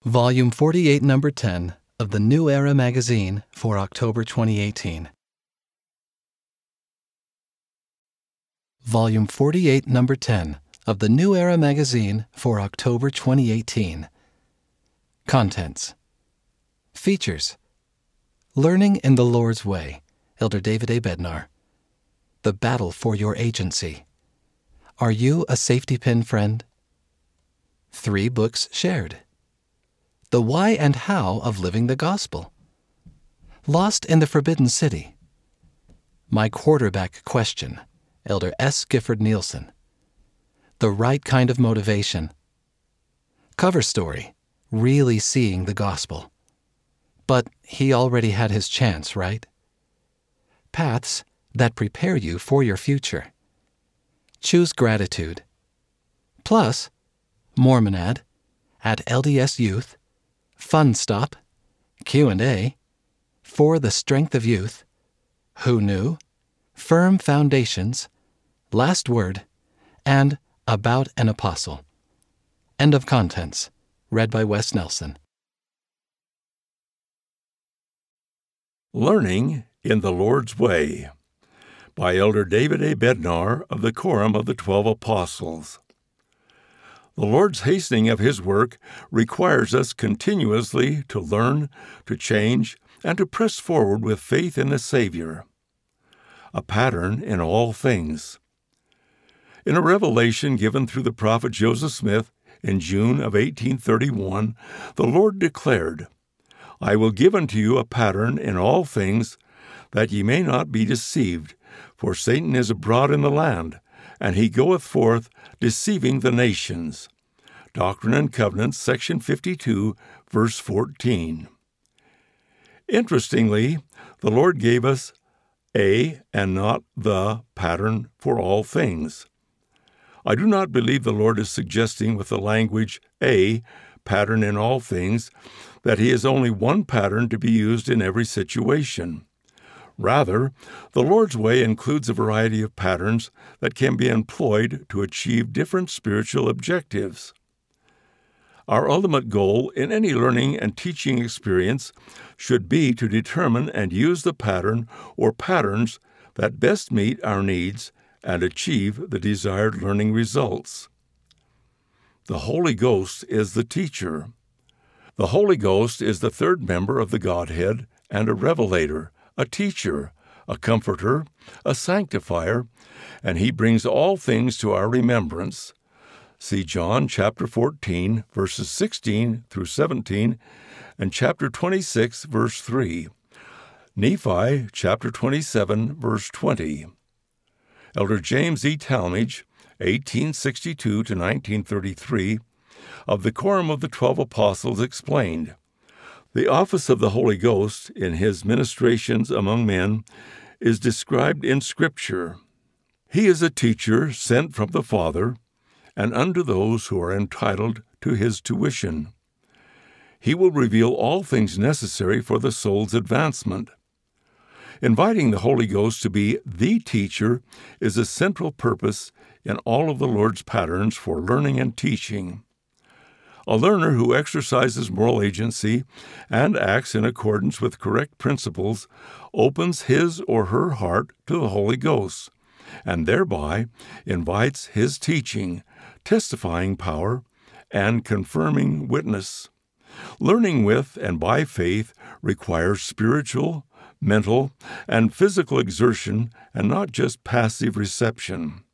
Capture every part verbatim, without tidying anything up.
Volume forty-eight, Number ten of the New Era magazine for October twenty eighteen. Volume forty-eight, Number ten of the New Era magazine for October twenty eighteen. Contents. Features. Learning in the Lord's Way, Elder David A. Bednar. The Battle for Your Agency. Are you a safety pin friend? Three books shared. The Why and How of Living the Gospel. Lost in the Forbidden City. My Quarterback Question, Elder S. Gifford Nielsen. The Right Kind of Motivation. Cover story, Really Seeing the Gospel. But he already had his chance, right? Paths that prepare you for your future. Choose gratitude. Plus, Mormonad, at L D S Youth, Fun Stop, Q and A, For the Strength of Youth, Who Knew, Firm Foundations, Last Word, and About an Apostle. End of contents. Read by Wes Nelson. Learning in the Lord's Way by Elder David A. Bednar of the Quorum of the Twelve Apostles. The Lord's hastening of His work requires us continuously to learn, to change, and to press forward with faith in the Savior. A pattern in all things. In a revelation given through the prophet Joseph Smith in June of eighteen thirty-one, the Lord declared, I will give unto you a pattern in all things, that ye may not be deceived, for Satan is abroad in the land, and he goeth forth, deceiving the nations. Doctrine and Covenants, section fifty-two, verse fourteen. Interestingly, the Lord gave us a and not the pattern for all things. I do not believe the Lord is suggesting with the language a pattern in all things that He is only one pattern to be used in every situation. Rather, the Lord's way includes a variety of patterns that can be employed to achieve different spiritual objectives. Our ultimate goal in any learning and teaching experience should be to determine and use the pattern or patterns that best meet our needs and achieve the desired learning results. The Holy Ghost is the teacher. The Holy Ghost is the third member of the Godhead and a revelator, a teacher, a comforter, a sanctifier, and He brings all things to our remembrance. See John chapter fourteen, verses sixteen through seventeen, and chapter twenty-six, verse three. Nephi chapter twenty-seven, verse twenty. Elder James E. Talmage, eighteen sixty-two to nineteen thirty-three, of the Quorum of the Twelve Apostles explained, the office of the Holy Ghost in His ministrations among men is described in Scripture. He is a teacher sent from the Father, and unto those who are entitled to His tuition. He will reveal all things necessary for the soul's advancement. Inviting the Holy Ghost to be the teacher is a central purpose in all of the Lord's patterns for learning and teaching. A learner who exercises moral agency and acts in accordance with correct principles opens his or her heart to the Holy Ghost, and thereby invites His teaching, testifying power, and confirming witness. Learning with and by faith requires spiritual, mental, and physical exertion and not just passive reception.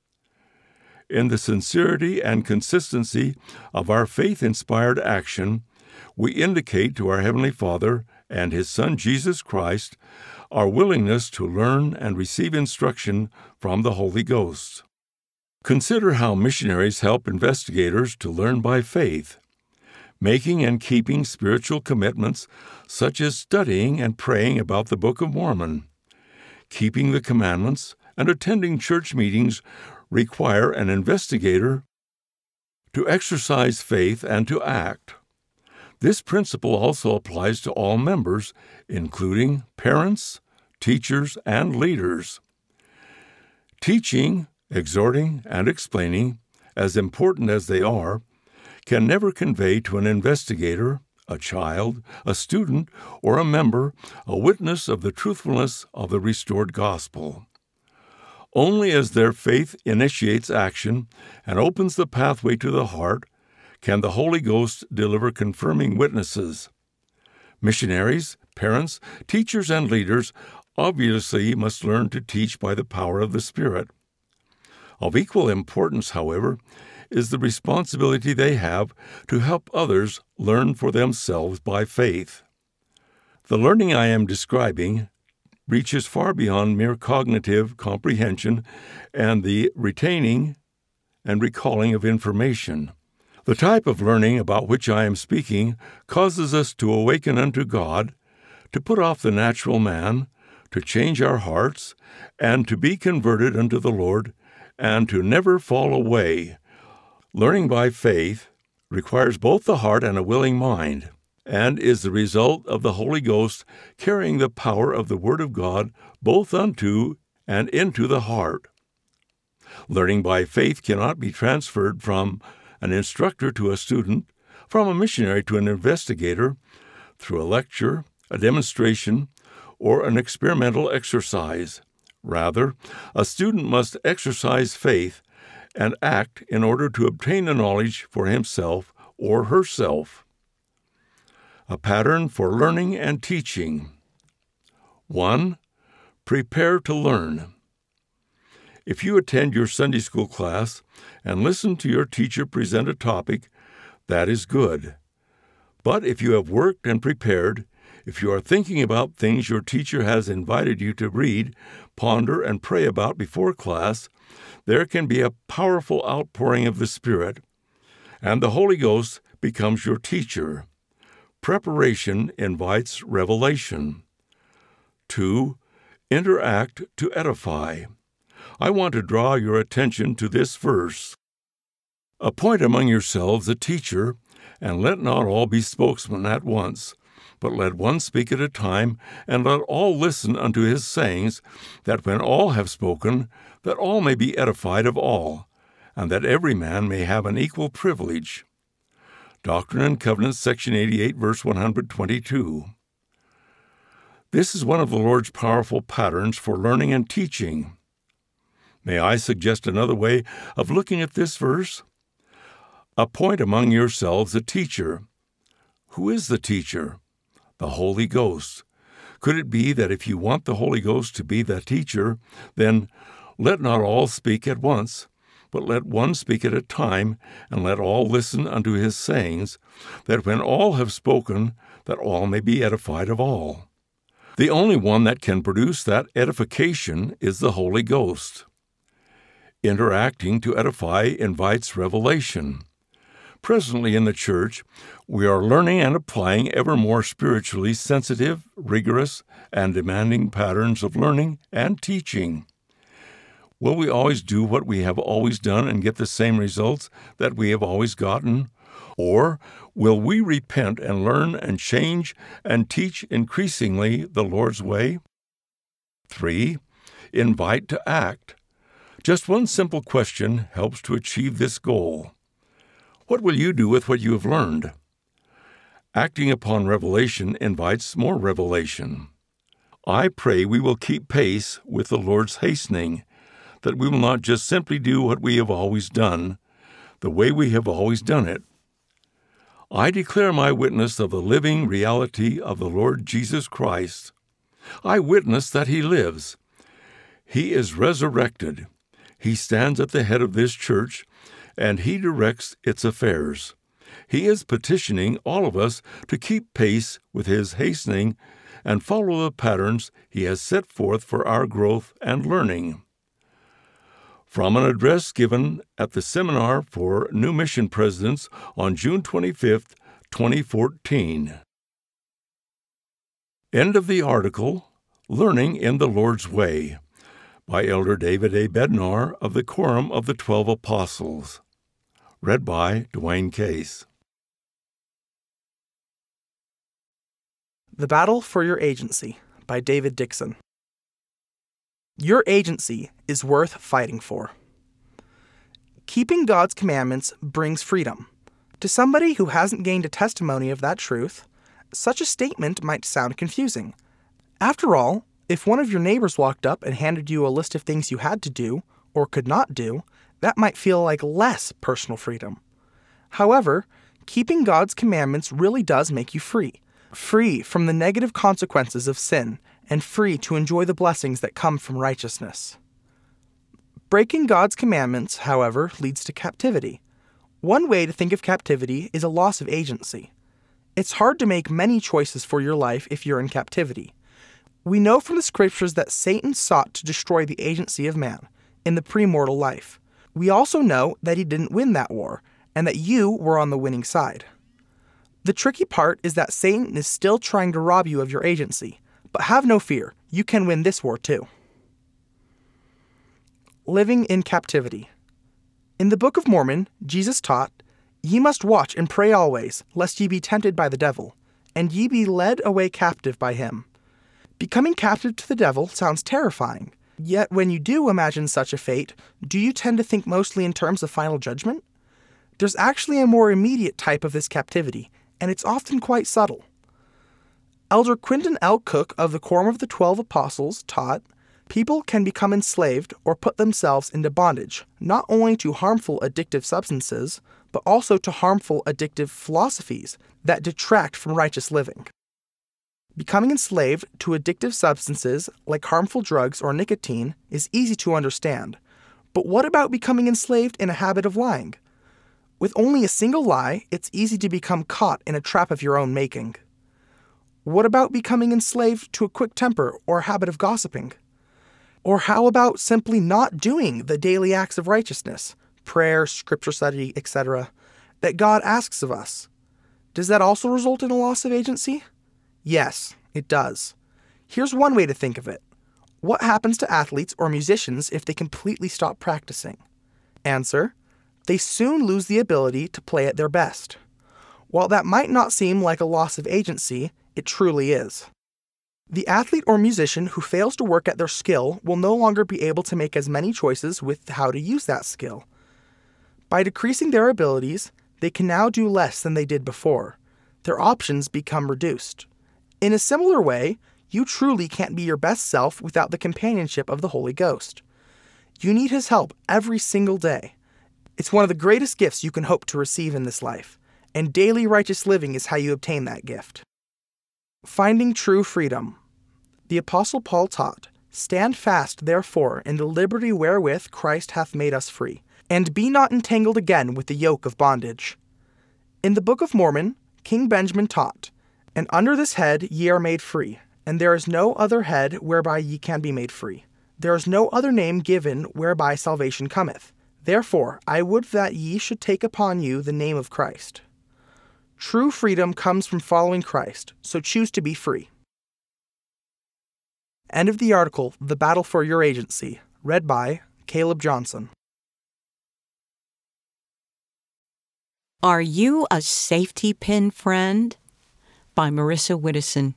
In the sincerity and consistency of our faith-inspired action, we indicate to our Heavenly Father and His Son Jesus Christ our willingness to learn and receive instruction from the Holy Ghost. Consider how missionaries help investigators to learn by faith, making and keeping spiritual commitments such as studying and praying about the Book of Mormon. Keeping the commandments and attending church meetings require an investigator to exercise faith and to act. This principle also applies to all members, including parents, teachers, and leaders. Teaching, exhorting, and explaining, as important as they are, can never convey to an investigator, a child, a student, or a member, a witness of the truthfulness of the restored gospel. Only as their faith initiates action and opens the pathway to the heart can the Holy Ghost deliver confirming witnesses. Missionaries, parents, teachers, and leaders obviously must learn to teach by the power of the Spirit. Of equal importance, however, is the responsibility they have to help others learn for themselves by faith. The learning I am describing reaches far beyond mere cognitive comprehension and the retaining and recalling of information. The type of learning about which I am speaking causes us to awaken unto God, to put off the natural man, to change our hearts, and to be converted unto the Lord, and to never fall away. Learning by faith requires both the heart and a willing mind, and is the result of the Holy Ghost carrying the power of the Word of God both unto and into the heart. Learning by faith cannot be transferred from an instructor to a student, from a missionary to an investigator, through a lecture, a demonstration, or an experimental exercise. Rather, a student must exercise faith and act in order to obtain the knowledge for himself or herself. A pattern for learning and teaching. One. Prepare to learn. If you attend your Sunday school class and listen to your teacher present a topic, that is good. But if you have worked and prepared, if you are thinking about things your teacher has invited you to read, ponder, and pray about before class, there can be a powerful outpouring of the Spirit, and the Holy Ghost becomes your teacher. Preparation invites revelation. Two. Interact to edify. I want to draw your attention to this verse. Appoint among yourselves a teacher, and let not all be spokesmen at once, but let one speak at a time, and let all listen unto his sayings, that when all have spoken, that all may be edified of all, and that every man may have an equal privilege. Doctrine and Covenants, section eighty-eight, verse one hundred twenty-two. This is one of the Lord's powerful patterns for learning and teaching. May I suggest another way of looking at this verse? Appoint among yourselves a teacher. Who is the teacher? The Holy Ghost. Could it be that if you want the Holy Ghost to be the teacher, then let not all speak at once, but let one speak at a time, and let all listen unto his sayings, that when all have spoken, that all may be edified of all. The only one that can produce that edification is the Holy Ghost. Interacting to edify invites revelation. Presently in the church, we are learning and applying ever more spiritually sensitive, rigorous, and demanding patterns of learning and teaching. Will we always do what we have always done and get the same results that we have always gotten? Or will we repent and learn and change and teach increasingly the Lord's way? Three. Invite to act. Just one simple question helps to achieve this goal. What will you do with what you have learned? Acting upon revelation invites more revelation. I pray we will keep pace with the Lord's hastening, that we will not just simply do what we have always done, the way we have always done it. I declare my witness of the living reality of the Lord Jesus Christ. I witness that He lives. He is resurrected. He stands at the head of this church, and He directs its affairs. He is petitioning all of us to keep pace with His hastening and follow the patterns He has set forth for our growth and learning. From an address given at the Seminar for New Mission Presidents on June twenty-fifth, twenty fourteen. End of the article, Learning in the Lord's Way, by Elder David A. Bednar of the Quorum of the Twelve Apostles. Read by Dwayne Case. The Battle for Your Agency by David Dixon. Your agency is worth fighting for. Keeping God's commandments brings freedom, To somebody who hasn't gained a testimony of that truth, such a statement might sound confusing. After all, if one of your neighbors walked up and handed you a list of things you had to do or could not do, that might feel like less personal freedom. However, keeping God's commandments really does make you free. Free from the negative consequences of sin and free to enjoy the blessings that come from righteousness. Breaking God's commandments, however, leads to captivity. One way to think of captivity is a loss of agency. It's hard to make many choices for your life if you're in captivity. We know from the scriptures that Satan sought to destroy the agency of man in the premortal life. We also know that he didn't win that war, and that you were on the winning side. The tricky part is that Satan is still trying to rob you of your agency, but have no fear, you can win this war too. Living in captivity. In the Book of Mormon, Jesus taught, "Ye must watch and pray always, lest ye be tempted by the devil, and ye be led away captive by him." Becoming captive to the devil sounds terrifying, yet when you do imagine such a fate, do you tend to think mostly in terms of final judgment? There's actually a more immediate type of this captivity, and it's often quite subtle. Elder Quinton L. Cook of the Quorum of the Twelve Apostles taught, people can become enslaved or put themselves into bondage, not only to harmful addictive substances, but also to harmful addictive philosophies that detract from righteous living. Becoming enslaved to addictive substances like harmful drugs or nicotine is easy to understand, but what about becoming enslaved in a habit of lying? With only a single lie, it's easy to become caught in a trap of your own making. What about becoming enslaved to a quick temper or a habit of gossiping? Or how about simply not doing the daily acts of righteousness, prayer, scripture study, et cetera, that God asks of us? Does that also result in a loss of agency? Yes, it does. Here's one way to think of it. What happens to athletes or musicians if they completely stop practicing? Answer: they soon lose the ability to play at their best. While that might not seem like a loss of agency, it truly is. The athlete or musician who fails to work at their skill will no longer be able to make as many choices with how to use that skill. By decreasing their abilities, they can now do less than they did before. Their options become reduced. In a similar way, you truly can't be your best self without the companionship of the Holy Ghost. You need His help every single day. It's one of the greatest gifts you can hope to receive in this life, and daily righteous living is how you obtain that gift. Finding true freedom. The Apostle Paul taught, "Stand fast, therefore, in the liberty wherewith Christ hath made us free, and be not entangled again with the yoke of bondage." In the Book of Mormon, King Benjamin taught, "And under this head ye are made free, and there is no other head whereby ye can be made free. There is no other name given whereby salvation cometh. Therefore, I would that ye should take upon you the name of Christ." True freedom comes from following Christ, so choose to be free. End of the article, The Battle for Your Agency, read by Caleb Johnson. Are You a Safety Pin Friend? By Marissa Widdison.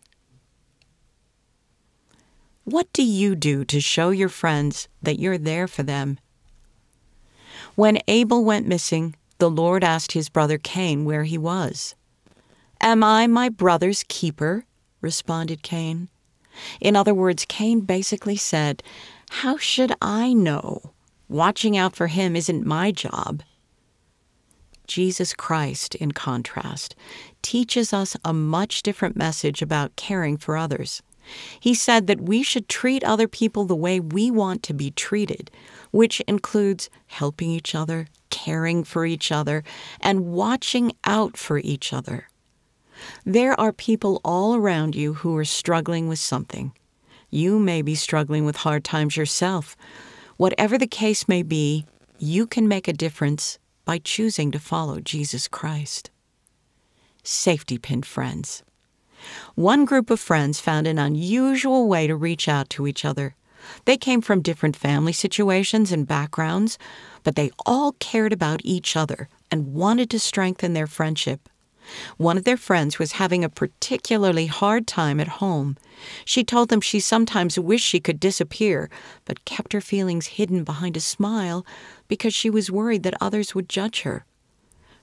What do you do to show your friends that you're there for them? When Abel went missing, the Lord asked his brother Cain where he was. "Am I my brother's keeper?" responded Cain. In other words, Cain basically said, "How should I know? Watching out for him isn't my job." Jesus Christ, in contrast, teaches us a much different message about caring for others. He said that we should treat other people the way we want to be treated, which includes helping each other, caring for each other, and watching out for each other. There are people all around you who are struggling with something. You may be struggling with hard times yourself. Whatever the case may be, you can make a difference by choosing to follow Jesus Christ. Safety pin friends. One group of friends found an unusual way to reach out to each other. They came from different family situations and backgrounds, but they all cared about each other and wanted to strengthen their friendship. One of their friends was having a particularly hard time at home. She told them she sometimes wished she could disappear, but kept her feelings hidden behind a smile because she was worried that others would judge her.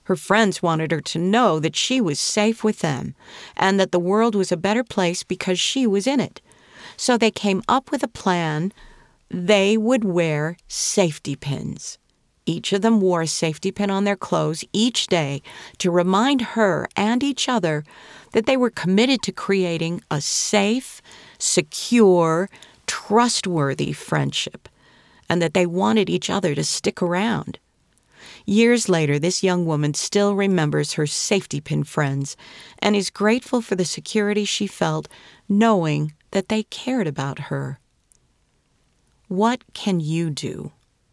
Her friends wanted her to know that she was safe with them and that the world was a better place because she was in it. So they came up with a plan. They would wear safety pins. Each of them wore a safety pin on their clothes each day to remind her and each other that they were committed to creating a safe, secure, trustworthy friendship, and that they wanted each other to stick around. Years later, this young woman still remembers her safety pin friends and is grateful for the security she felt knowing that they cared about her. What can you do?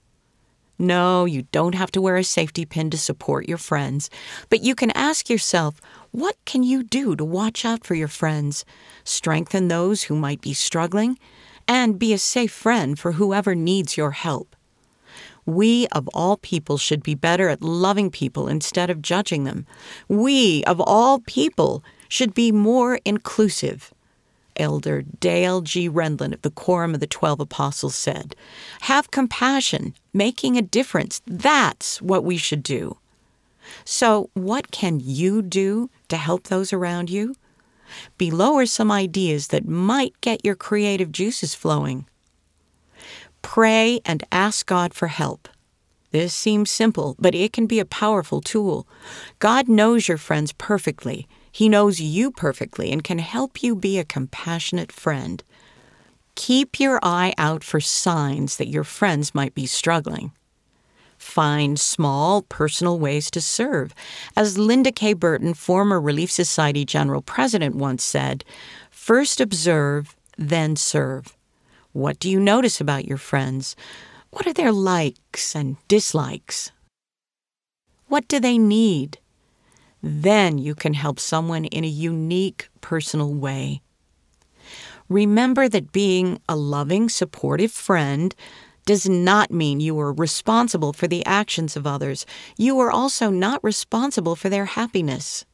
No, you don't have to wear a safety pin to support your friends, but you can ask yourself, what can you do to watch out for your friends, strengthen those who might be struggling, and be a safe friend for whoever needs your help? We, of all people, should be better at loving people instead of judging them. We, of all people, should be more inclusive. Elder Dale G. Rendlin of the Quorum of the Twelve Apostles said, "Have compassion, making a difference. That's what we should do." So, what can you do to help those around you? Below are some ideas that might get your creative juices flowing. Pray and ask God for help. This seems simple, but it can be a powerful tool. God knows your friends perfectly. He knows you perfectly and can help you be a compassionate friend. Keep your eye out for signs that your friends might be struggling. Find small, personal ways to serve. As Linda K. Burton, former Relief Society General President, once said, "First observe, then serve." What do you notice about your friends? What are their likes and dislikes? What do they need? Then you can help someone in a unique, personal way. Remember that being a loving, supportive friend does not mean you are responsible for the actions of others. You are also not responsible for their happiness.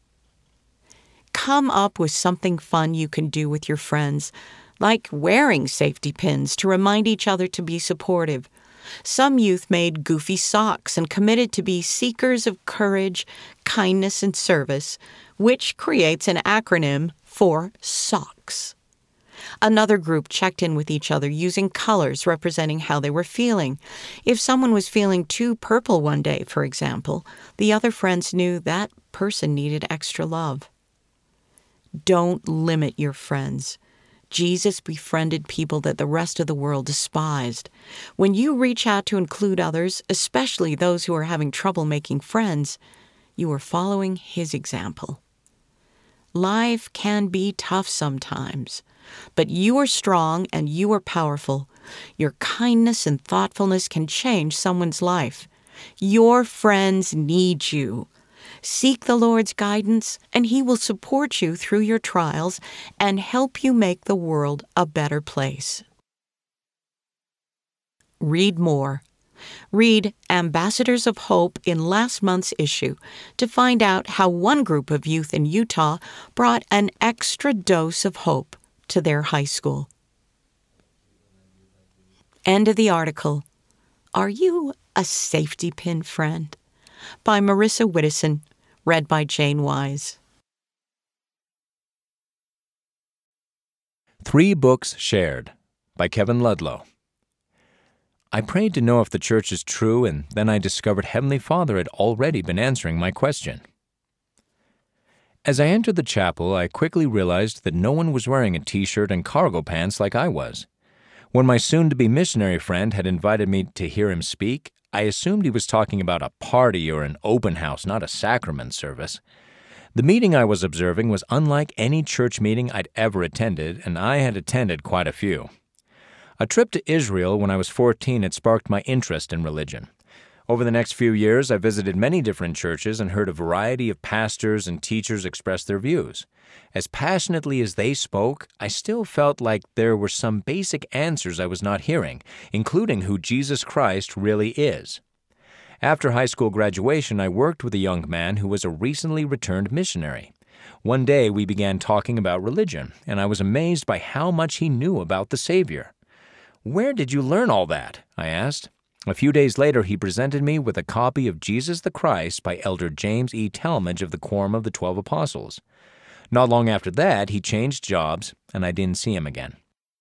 Come up with something fun you can do with your friends, like wearing safety pins to remind each other to be supportive. Some youth made goofy socks and committed to be seekers of courage, kindness, and service, which creates an acronym for SOCKS. Another group checked in with each other using colors representing how they were feeling. If someone was feeling too purple one day, for example, the other friends knew that person needed extra love. Don't limit your friends. Jesus befriended people that the rest of the world despised. When you reach out to include others, especially those who are having trouble making friends, you are following his example. Life can be tough sometimes, but you are strong and you are powerful. Your kindness and thoughtfulness can change someone's life. Your friends need you. Seek the Lord's guidance, and He will support you through your trials and help you make the world a better place. Read more. Read Ambassadors of Hope in last month's issue to find out how one group of youth in Utah brought an extra dose of hope to their high school. End of the article. Are you a safety pin friend? By Marissa Widdison, read by Jane Wise. Three Books Shared by Kevin Ludlow. I prayed to know if the church is true, and then I discovered Heavenly Father had already been answering my question. As I entered the chapel, I quickly realized that no one was wearing a t-shirt and cargo pants like I was. When my soon-to-be missionary friend had invited me to hear him speak, I assumed he was talking about a party or an open house, not a sacrament service. The meeting I was observing was unlike any church meeting I'd ever attended, and I had attended quite a few. A trip to Israel when I was fourteen had sparked my interest in religion. Over the next few years, I visited many different churches and heard a variety of pastors and teachers express their views. As passionately as they spoke, I still felt like there were some basic answers I was not hearing, including who Jesus Christ really is. After high school graduation, I worked with a young man who was a recently returned missionary. One day, we began talking about religion, and I was amazed by how much he knew about the Savior. "Where did you learn all that?" I asked. A few days later, he presented me with a copy of Jesus the Christ by Elder James E. Talmage of the Quorum of the Twelve Apostles. Not long after that, he changed jobs, and I didn't see him again.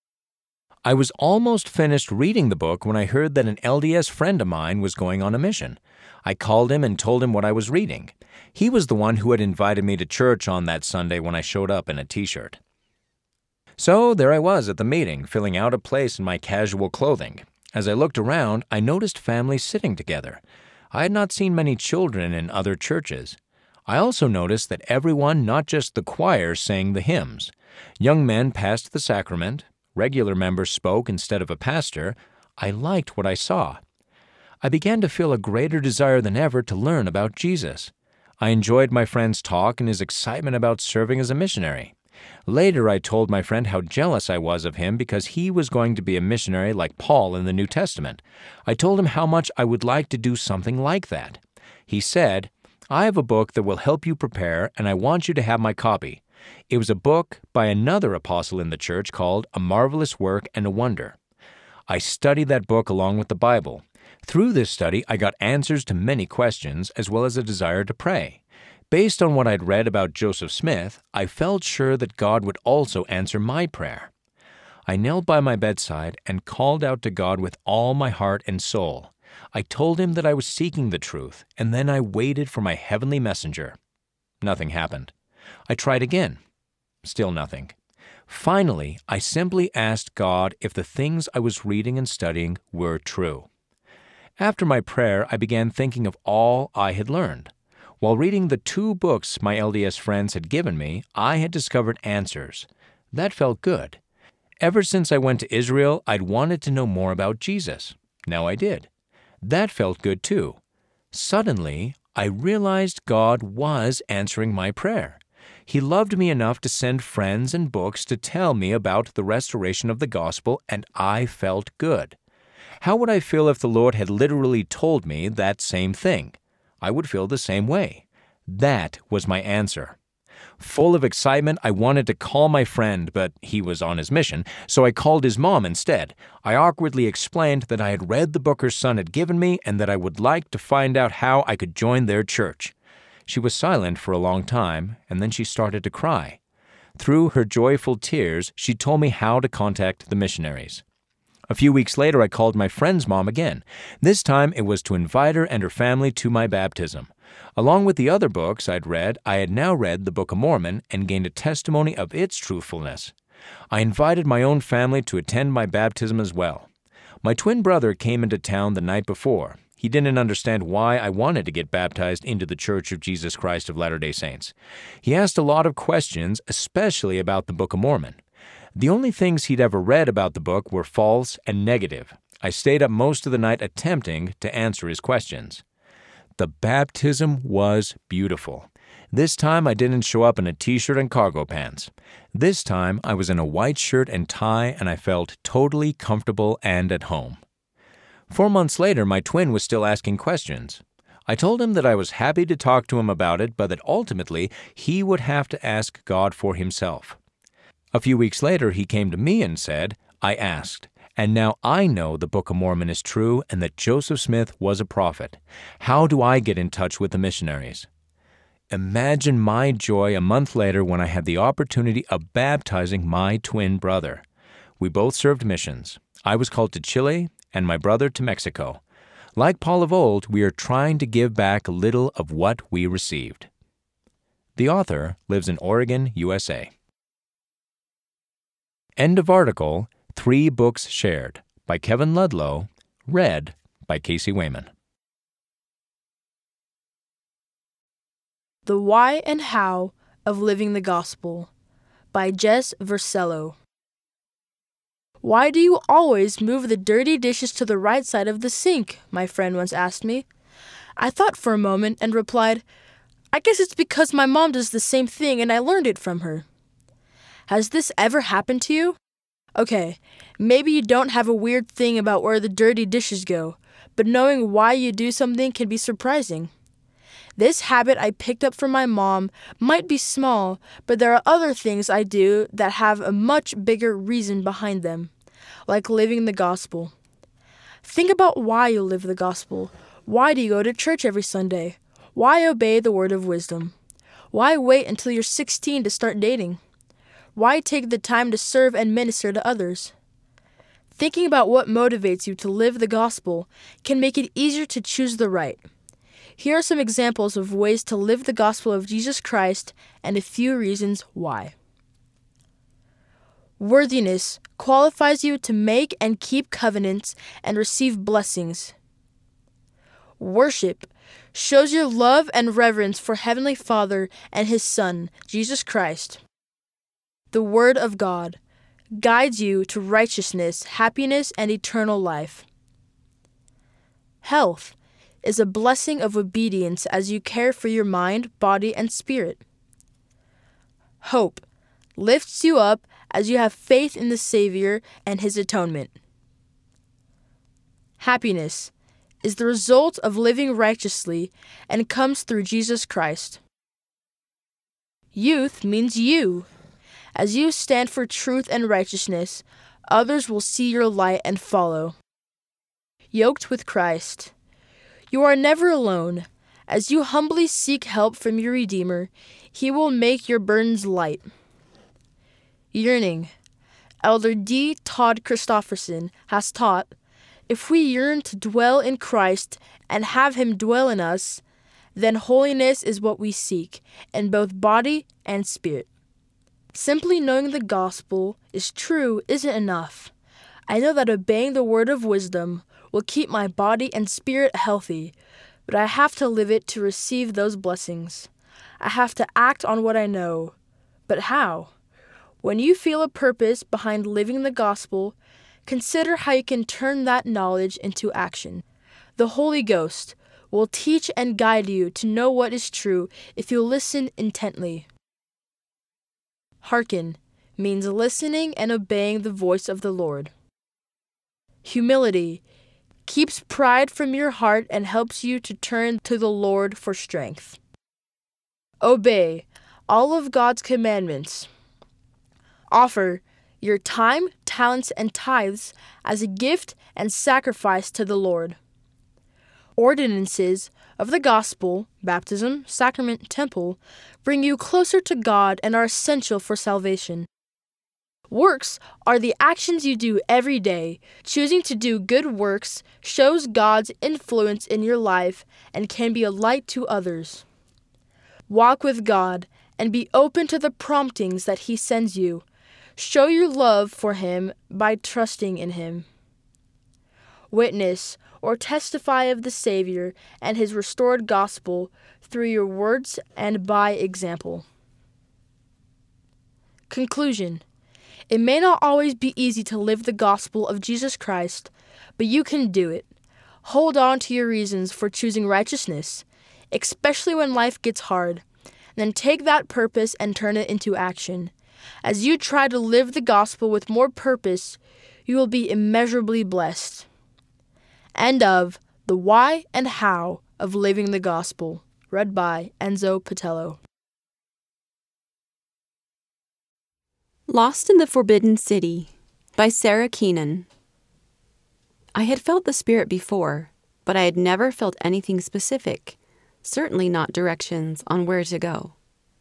I was almost finished reading the book when I heard that an L D S friend of mine was going on a mission. I called him and told him what I was reading. He was the one who had invited me to church on that Sunday when I showed up in a t-shirt. So there I was at the meeting, filling out a place in my casual clothing. As I looked around, I noticed families sitting together. I had not seen many children in other churches. I also noticed that everyone, not just the choir, sang the hymns. Young men passed the sacrament. Regular members spoke instead of a pastor. I liked what I saw. I began to feel a greater desire than ever to learn about Jesus. I enjoyed my friend's talk and his excitement about serving as a missionary. Later, I told my friend how jealous I was of him because he was going to be a missionary like Paul in the New Testament. I told him how much I would like to do something like that. He said, "I have a book that will help you prepare, and I want you to have my copy." It was a book by another apostle in the church called A Marvelous Work and a Wonder. I studied that book along with the Bible. Through this study, I got answers to many questions as well as a desire to pray. Based on what I'd read about Joseph Smith, I felt sure that God would also answer my prayer. I knelt by my bedside and called out to God with all my heart and soul. I told him that I was seeking the truth, and then I waited for my heavenly messenger. Nothing happened. I tried again. Still nothing. Finally, I simply asked God if the things I was reading and studying were true. After my prayer, I began thinking of all I had learned. While reading the two books my L D S friends had given me, I had discovered answers. That felt good. Ever since I went to Israel, I'd wanted to know more about Jesus. Now I did. That felt good too. Suddenly, I realized God was answering my prayer. He loved me enough to send friends and books to tell me about the restoration of the gospel, and I felt good. How would I feel if the Lord had literally told me that same thing? I would feel the same way. That was my answer. Full of excitement, I wanted to call my friend, but he was on his mission, so I called his mom instead. I awkwardly explained that I had read the book her son had given me and that I would like to find out how I could join their church. She was silent for a long time, and then she started to cry. Through her joyful tears, she told me how to contact the missionaries. A few weeks later, I called my friend's mom again. This time, it was to invite her and her family to my baptism. Along with the other books I'd read, I had now read the Book of Mormon and gained a testimony of its truthfulness. I invited my own family to attend my baptism as well. My twin brother came into town the night before. He didn't understand why I wanted to get baptized into the Church of Jesus Christ of Latter-day Saints. He asked a lot of questions, especially about the Book of Mormon. The only things he'd ever read about the book were false and negative. I stayed up most of the night attempting to answer his questions. The baptism was beautiful. This time I didn't show up in a t-shirt and cargo pants. This time I was in a white shirt and tie, and I felt totally comfortable and at home. Four months later, my twin was still asking questions. I told him that I was happy to talk to him about it, but that ultimately he would have to ask God for himself. A few weeks later, he came to me and said, "I asked, and now I know the Book of Mormon is true and that Joseph Smith was a prophet. How do I get in touch with the missionaries?" Imagine my joy a month later when I had the opportunity of baptizing my twin brother. We both served missions. I was called to Chile and my brother to Mexico. Like Paul of old, we are trying to give back a little of what we received. The author lives in Oregon, U S A. End of article, Three Books Shared, by Kevin Ludlow, read by Casey Wayman. The Why and How of Living the Gospel, by Jess Versello. "Why do you always move the dirty dishes to the right side of the sink?" my friend once asked me. I thought for a moment and replied, "I guess it's because my mom does the same thing and I learned it from her." Has this ever happened to you? Okay, maybe you don't have a weird thing about where the dirty dishes go, but knowing why you do something can be surprising. This habit I picked up from my mom might be small, but there are other things I do that have a much bigger reason behind them, like living the gospel. Think about why you live the gospel. Why do you go to church every Sunday? Why obey the word of wisdom? Why wait until you're sixteen to start dating? Why take the time to serve and minister to others? Thinking about what motivates you to live the gospel can make it easier to choose the right. Here are some examples of ways to live the gospel of Jesus Christ and a few reasons why. Worthiness qualifies you to make and keep covenants and receive blessings. Worship shows your love and reverence for Heavenly Father and His Son, Jesus Christ. The Word of God guides you to righteousness, happiness, and eternal life. Health is a blessing of obedience as you care for your mind, body, and spirit. Hope lifts you up as you have faith in the Savior and His atonement. Happiness is the result of living righteously and comes through Jesus Christ. Youth means you. As you stand for truth and righteousness, others will see your light and follow. Yoked with Christ. You are never alone. As you humbly seek help from your Redeemer, He will make your burdens light. Yearning. Elder D. Todd Christofferson has taught, if we yearn to dwell in Christ and have Him dwell in us, then holiness is what we seek, in both body and spirit. Simply knowing the gospel is true isn't enough. I know that obeying the word of wisdom will keep my body and spirit healthy, but I have to live it to receive those blessings. I have to act on what I know. But how? When you feel a purpose behind living the gospel, consider how you can turn that knowledge into action. The Holy Ghost will teach and guide you to know what is true if you listen intently. Hearken means listening and obeying the voice of the Lord. Humility keeps pride from your heart and helps you to turn to the Lord for strength. Obey all of God's commandments. Offer your time, talents, and tithes as a gift and sacrifice to the Lord. Ordinances of the gospel, baptism, sacrament, temple, bring you closer to God and are essential for salvation. Works are the actions you do every day. Choosing to do good works shows God's influence in your life and can be a light to others. Walk with God and be open to the promptings that He sends you. Show your love for Him by trusting in Him. Witness or testify of the Savior and His restored gospel through your words and by example. Conclusion. It may not always be easy to live the gospel of Jesus Christ, but you can do it. Hold on to your reasons for choosing righteousness, especially when life gets hard. Then take that purpose and turn it into action. As you try to live the gospel with more purpose, you will be immeasurably blessed. End of The Why and How of Living the Gospel, read by Enzo Patello. Lost in the Forbidden City by Sarah Keenan. I had felt the Spirit before, but I had never felt anything specific, certainly not directions on where to go.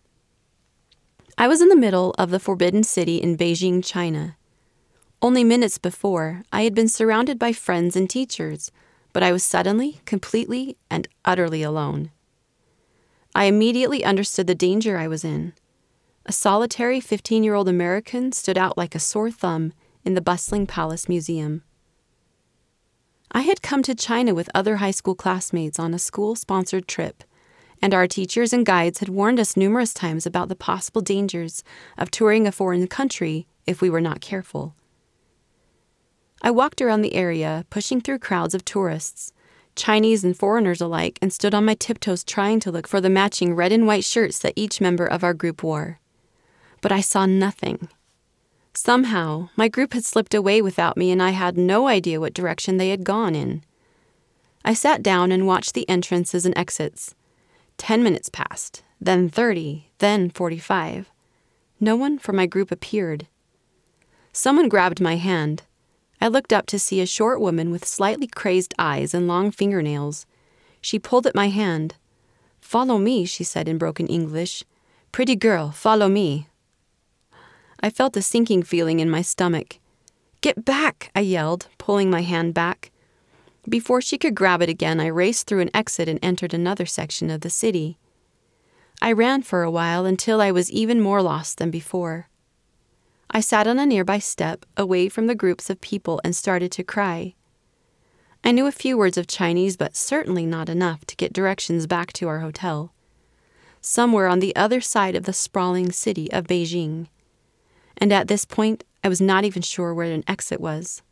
I was in the middle of the Forbidden City in Beijing, China. Only minutes before, I had been surrounded by friends and teachers, but I was suddenly, completely, and utterly alone. I immediately understood the danger I was in. A solitary fifteen-year-old American stood out like a sore thumb in the bustling Palace Museum. I had come to China with other high school classmates on a school-sponsored trip, and our teachers and guides had warned us numerous times about the possible dangers of touring a foreign country if we were not careful. I walked around the area, pushing through crowds of tourists, Chinese and foreigners alike, and stood on my tiptoes trying to look for the matching red and white shirts that each member of our group wore. But I saw nothing. Somehow, my group had slipped away without me, and I had no idea what direction they had gone in. I sat down and watched the entrances and exits. Ten minutes passed, then thirty, then forty-five. No one from my group appeared. Someone grabbed my hand. I looked up to see a short woman with slightly crazed eyes and long fingernails. She pulled at my hand. "Follow me," she said in broken English. "Pretty girl, follow me." I felt a sinking feeling in my stomach. "Get back," I yelled, pulling my hand back. Before she could grab it again, I raced through an exit and entered another section of the city. I ran for a while until I was even more lost than before. I sat on a nearby step, away from the groups of people, and started to cry. I knew a few words of Chinese, but certainly not enough to get directions back to our hotel, somewhere on the other side of the sprawling city of Beijing. And at this point, I was not even sure where an exit was.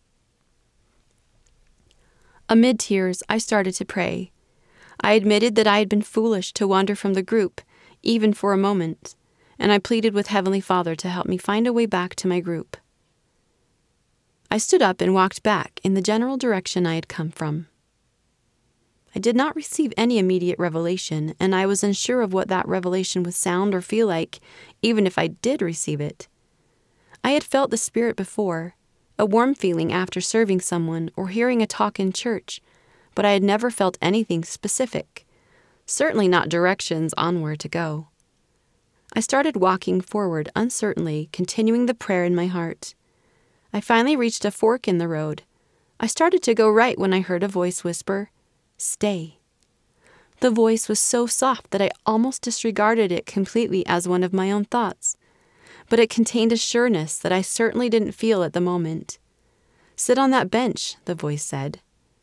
Amid tears, I started to pray. I admitted that I had been foolish to wander from the group, even for a moment, and I pleaded with Heavenly Father to help me find a way back to my group. I stood up and walked back in the general direction I had come from. I did not receive any immediate revelation, and I was unsure of what that revelation would sound or feel like, even if I did receive it. I had felt the Spirit before, a warm feeling after serving someone or hearing a talk in church, but I had never felt anything specific, certainly not directions on where to go. I started walking forward uncertainly, continuing the prayer in my heart. I finally reached a fork in the road. I started to go right when I heard a voice whisper, "Stay." The voice was so soft that I almost disregarded it completely as one of my own thoughts, but it contained a sureness that I certainly didn't feel at the moment. "Sit on that bench," the voice said.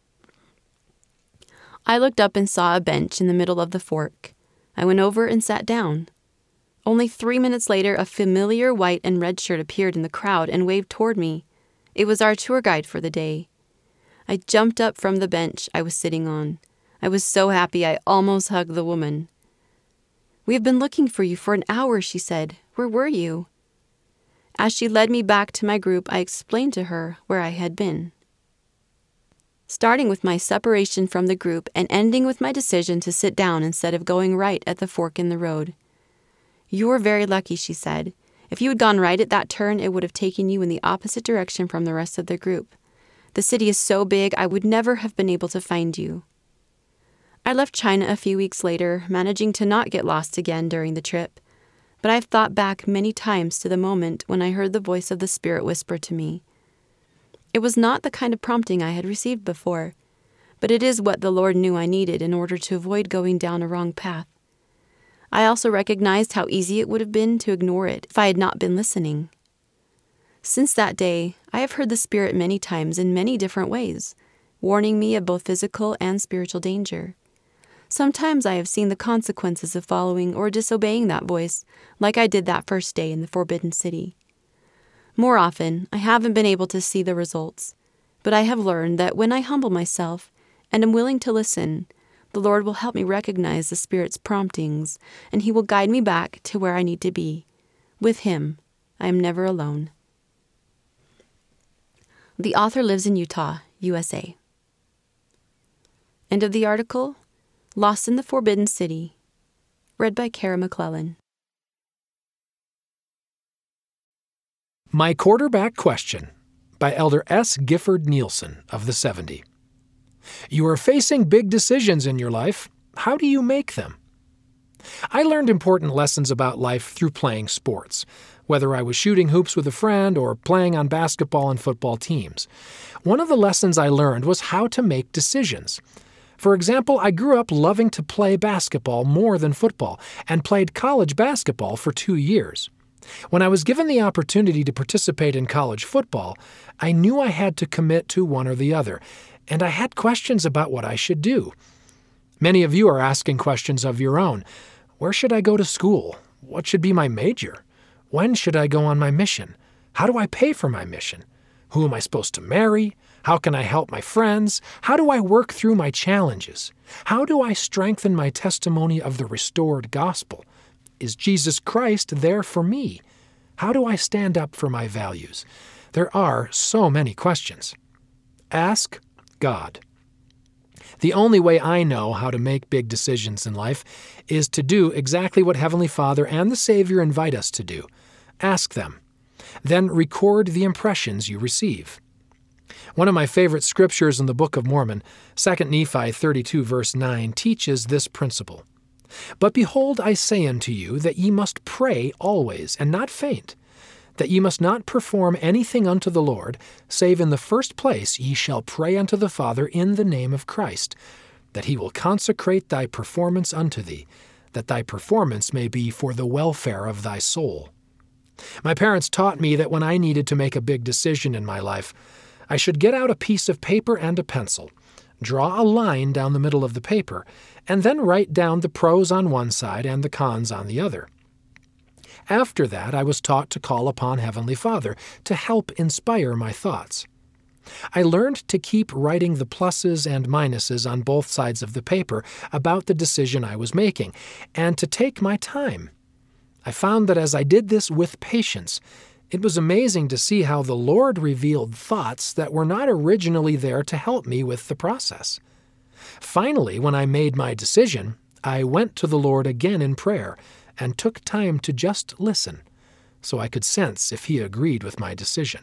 I looked up and saw a bench in the middle of the fork. I went over and sat down. Only three minutes later, a familiar white and red shirt appeared in the crowd and waved toward me. It was our tour guide for the day. I jumped up from the bench I was sitting on. I was so happy I almost hugged the woman. "We have been looking for you for an hour," she said. "Where were you?" As she led me back to my group, I explained to her where I had been, starting with my separation from the group and ending with my decision to sit down instead of going right at the fork in the road. "You were very lucky," she said. "If you had gone right at that turn, it would have taken you in the opposite direction from the rest of the group. The city is so big, I would never have been able to find you." I left China a few weeks later, managing to not get lost again during the trip, but I've thought back many times to the moment when I heard the voice of the Spirit whisper to me. It was not the kind of prompting I had received before, but it is what the Lord knew I needed in order to avoid going down a wrong path. I also recognized how easy it would have been to ignore it if I had not been listening. Since that day, I have heard the Spirit many times in many different ways, warning me of both physical and spiritual danger. Sometimes I have seen the consequences of following or disobeying that voice, like I did that first day in the Forbidden City. More often, I haven't been able to see the results, but I have learned that when I humble myself and am willing to listen, the Lord will help me recognize the Spirit's promptings, and He will guide me back to where I need to be. With Him, I am never alone. The author lives in Utah, U S A. End of the article. Lost in the Forbidden City. Read by Kara McClellan. My Quarterback Question by Elder S. Gifford Nielsen of the seventy. You are facing big decisions in your life. How do you make them? I learned important lessons about life through playing sports, whether I was shooting hoops with a friend or playing on basketball and football teams. One of the lessons I learned was how to make decisions. For example, I grew up loving to play basketball more than football and played college basketball for two years. When I was given the opportunity to participate in college football, I knew I had to commit to one or the other, and I had questions about what I should do. Many of you are asking questions of your own. Where should I go to school? What should be my major? When should I go on my mission? How do I pay for my mission? Who am I supposed to marry? How can I help my friends? How do I work through my challenges? How do I strengthen my testimony of the restored gospel? Is Jesus Christ there for me? How do I stand up for my values? There are so many questions. Ask God. The only way I know how to make big decisions in life is to do exactly what Heavenly Father and the Savior invite us to do. Ask them. Then record the impressions you receive. One of my favorite scriptures in the Book of Mormon, Second Nephi thirty-two, verse nine, teaches this principle. But behold, I say unto you, that ye must pray always, and not faint, that ye must not perform anything unto the Lord, save in the first place ye shall pray unto the Father in the name of Christ, that he will consecrate thy performance unto thee, that thy performance may be for the welfare of thy soul. My parents taught me that when I needed to make a big decision in my life, I should get out a piece of paper and a pencil, draw a line down the middle of the paper, and then write down the pros on one side and the cons on the other. After that, I was taught to call upon Heavenly Father to help inspire my thoughts. I learned to keep writing the pluses and minuses on both sides of the paper about the decision I was making, and to take my time. I found that as I did this with patience, it was amazing to see how the Lord revealed thoughts that were not originally there to help me with the process. Finally, when I made my decision, I went to the Lord again in prayer and took time to just listen, so I could sense if He agreed with my decision.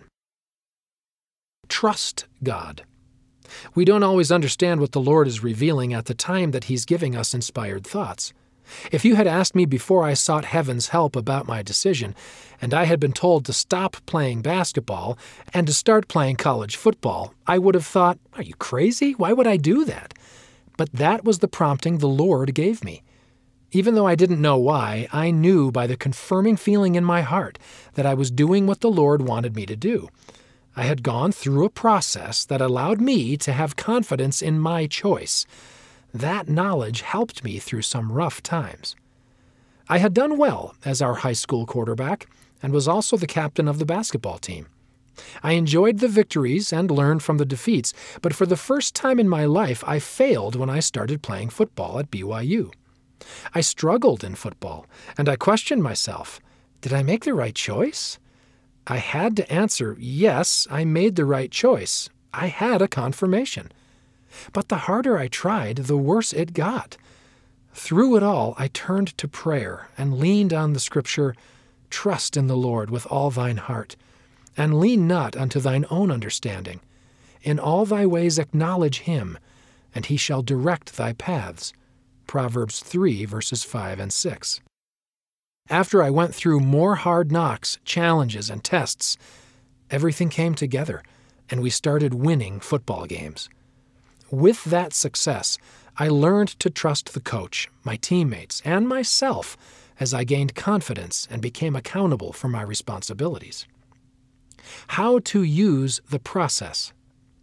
Trust God. We don't always understand what the Lord is revealing at the time that He's giving us inspired thoughts. If you had asked me before I sought heaven's help about my decision, and I had been told to stop playing basketball and to start playing college football, I would have thought, "Are you crazy? Why would I do that?" But that was the prompting the Lord gave me. Even though I didn't know why, I knew by the confirming feeling in my heart that I was doing what the Lord wanted me to do. I had gone through a process that allowed me to have confidence in my choice. That knowledge helped me through some rough times. I had done well as our high school quarterback and was also the captain of the basketball team. I enjoyed the victories and learned from the defeats, but for the first time in my life, I failed when I started playing football at B Y U. I struggled in football, and I questioned myself, did I make the right choice? I had to answer, yes, I made the right choice. I had a confirmation. But the harder I tried, the worse it got. Through it all, I turned to prayer and leaned on the scripture, "Trust in the Lord with all thine heart, and lean not unto thine own understanding. In all thy ways acknowledge him, and he shall direct thy paths." Proverbs three, verses five and six. After I went through more hard knocks, challenges, and tests, everything came together, and we started winning football games. With that success, I learned to trust the coach, my teammates, and myself as I gained confidence and became accountable for my responsibilities. How to use the process.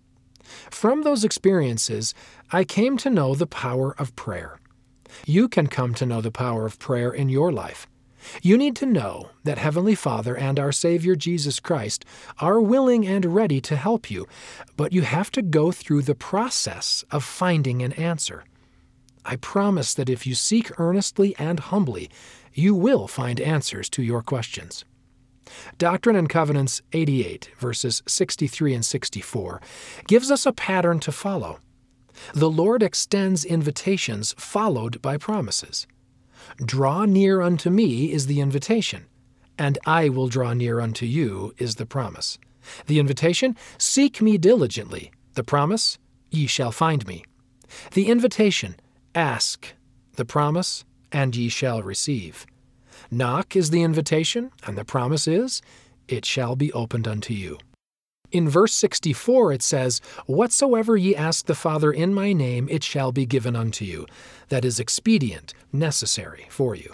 From those experiences, I came to know the power of prayer. You can come to know the power of prayer in your life. You need to know that Heavenly Father and our Savior Jesus Christ are willing and ready to help you, but you have to go through the process of finding an answer. I promise that if you seek earnestly and humbly, you will find answers to your questions. Doctrine and Covenants eighty-eight, verses sixty-three and sixty-four, gives us a pattern to follow. The Lord extends invitations followed by promises. Draw near unto me is the invitation, and I will draw near unto you is the promise. The invitation, seek me diligently. The promise, ye shall find me. The invitation, ask. The promise, and ye shall receive. Knock is the invitation, and the promise is, it shall be opened unto you. In verse sixty-four it says, "Whatsoever ye ask the Father in my name, it shall be given unto you." That is expedient, necessary for you.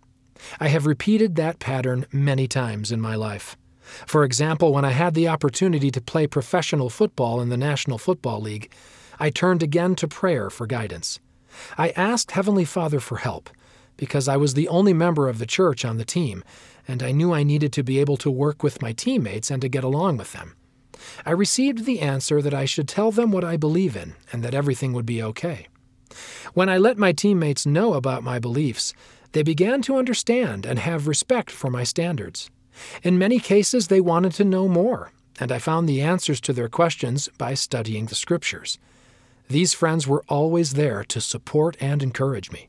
I have repeated that pattern many times in my life. For example, when I had the opportunity to play professional football in the National Football League, I turned again to prayer for guidance. I asked Heavenly Father for help, because I was the only member of the church on the team, and I knew I needed to be able to work with my teammates and to get along with them. I received the answer that I should tell them what I believe in and that everything would be okay. When I let my teammates know about my beliefs, they began to understand and have respect for my standards. In many cases, they wanted to know more, and I found the answers to their questions by studying the Scriptures. These friends were always there to support and encourage me.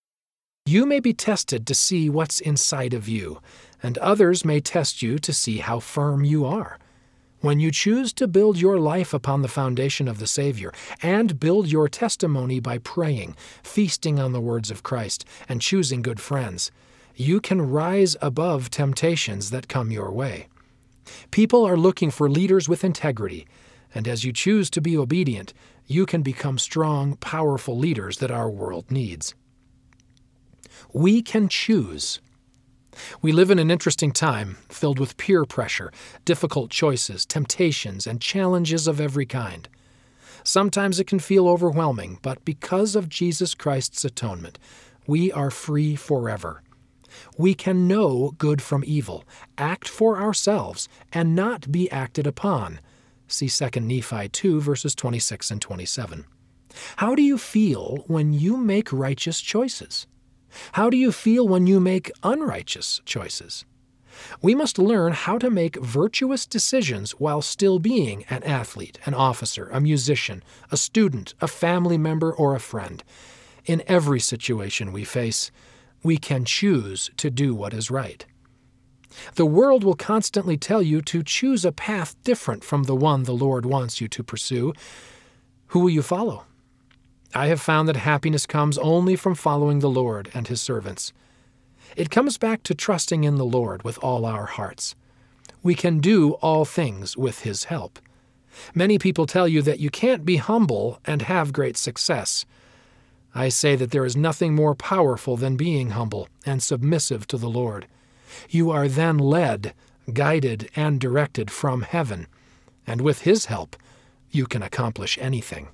You may be tested to see what's inside of you, and others may test you to see how firm you are. When you choose to build your life upon the foundation of the Savior and build your testimony by praying, feasting on the words of Christ, and choosing good friends, you can rise above temptations that come your way. People are looking for leaders with integrity, and as you choose to be obedient, you can become strong, powerful leaders that our world needs. We can choose. We live in an interesting time, filled with peer pressure, difficult choices, temptations, and challenges of every kind. Sometimes it can feel overwhelming, but because of Jesus Christ's atonement, we are free forever. We can know good from evil, act for ourselves, and not be acted upon. See Second Nephi two, verses twenty-six and twenty-seven. How do you feel when you make righteous choices? How do you feel when you make unrighteous choices? We must learn how to make virtuous decisions while still being an athlete, an officer, a musician, a student, a family member, or a friend. In every situation we face, we can choose to do what is right. The world will constantly tell you to choose a path different from the one the Lord wants you to pursue. Who will you follow? I have found that happiness comes only from following the Lord and His servants. It comes back to trusting in the Lord with all our hearts. We can do all things with His help. Many people tell you that you can't be humble and have great success. I say that there is nothing more powerful than being humble and submissive to the Lord. You are then led, guided, and directed from heaven, and with His help, you can accomplish anything.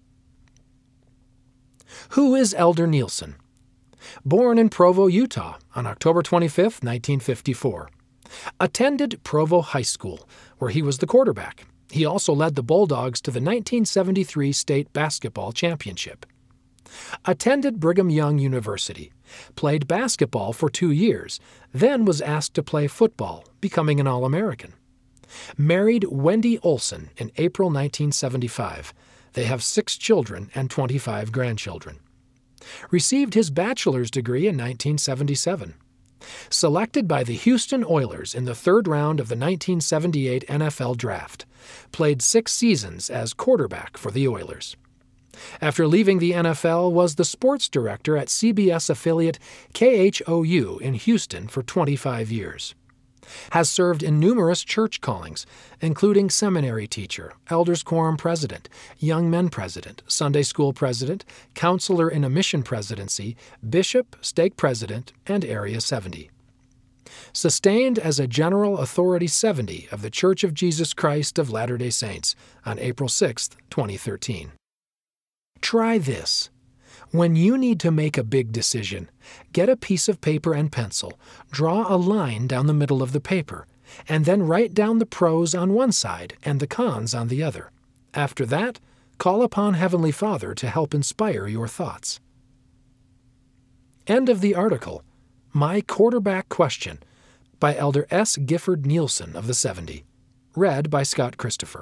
Who is Elder Nielsen? Born in Provo, Utah, on October twenty-fifth, nineteen fifty-four. Attended Provo High School, where he was the quarterback. He also led the Bulldogs to the nineteen seventy-three state basketball championship. Attended Brigham Young University, played basketball for two years, then was asked to play football, becoming an All-American. Married Wendy Olson in April nineteen seventy-five. They have six children and twenty-five grandchildren. Received his bachelor's degree in nineteen seventy-seven. Selected by the Houston Oilers in the third round of the nineteen seventy-eight N F L Draft. Played six seasons as quarterback for the Oilers. After leaving the N F L, was the sports director at C B S affiliate K H O U in Houston for twenty-five years. Has served in numerous church callings, including seminary teacher, elders quorum president, young men president, Sunday school president, counselor in a mission presidency, bishop, stake president, and Area seventy. Sustained as a General Authority seventy of the Church of Jesus Christ of Latter-day Saints on April sixth, twenty thirteen. Try this. When you need to make a big decision, get a piece of paper and pencil, draw a line down the middle of the paper, and then write down the pros on one side and the cons on the other. After that, call upon Heavenly Father to help inspire your thoughts. End of the article. My Quarterback Question by Elder S. Gifford Nielsen of the seventy. Read by Scott Christopher.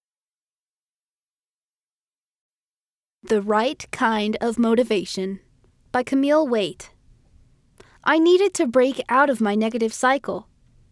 The Right Kind of Motivation by Camille Waite. I needed to break out of my negative cycle.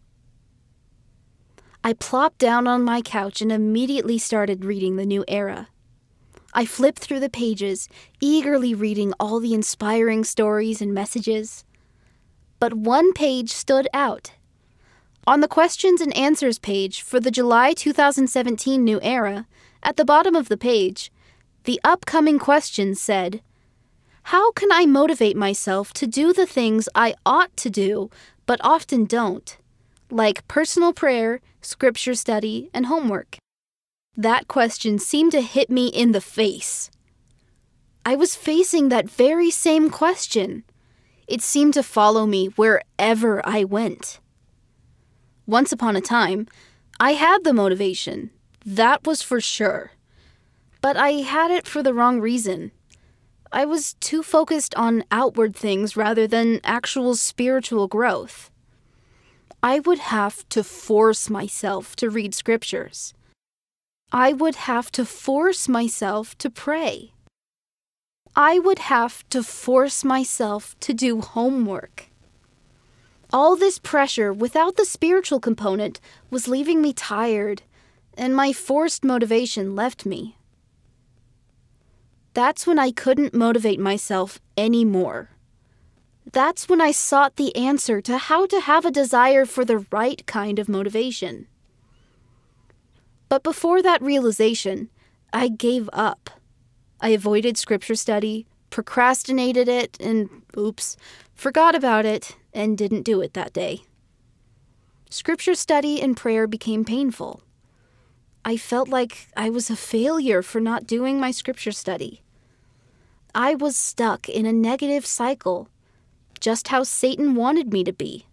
I plopped down on my couch and immediately started reading The New Era. I flipped through the pages, eagerly reading all the inspiring stories and messages. But one page stood out. On the questions and answers page for the July two thousand seventeen New Era, at the bottom of the page, the upcoming question said, "How can I motivate myself to do the things I ought to do, but often don't, like personal prayer, scripture study, and homework?" That question seemed to hit me in the face. I was facing that very same question. It seemed to follow me wherever I went. Once upon a time, I had the motivation. That was for sure. But I had it for the wrong reason. I was too focused on outward things rather than actual spiritual growth. I would have to force myself to read scriptures. I would have to force myself to pray. I would have to force myself to do homework. All this pressure without the spiritual component was leaving me tired, and my forced motivation left me. That's when I couldn't motivate myself anymore. That's when I sought the answer to how to have a desire for the right kind of motivation. But before that realization, I gave up. I avoided scripture study, procrastinated it, and, oops, forgot about it and didn't do it that day. Scripture study and prayer became painful. I felt like I was a failure for not doing my scripture study. I was stuck in a negative cycle, just how Satan wanted me to be.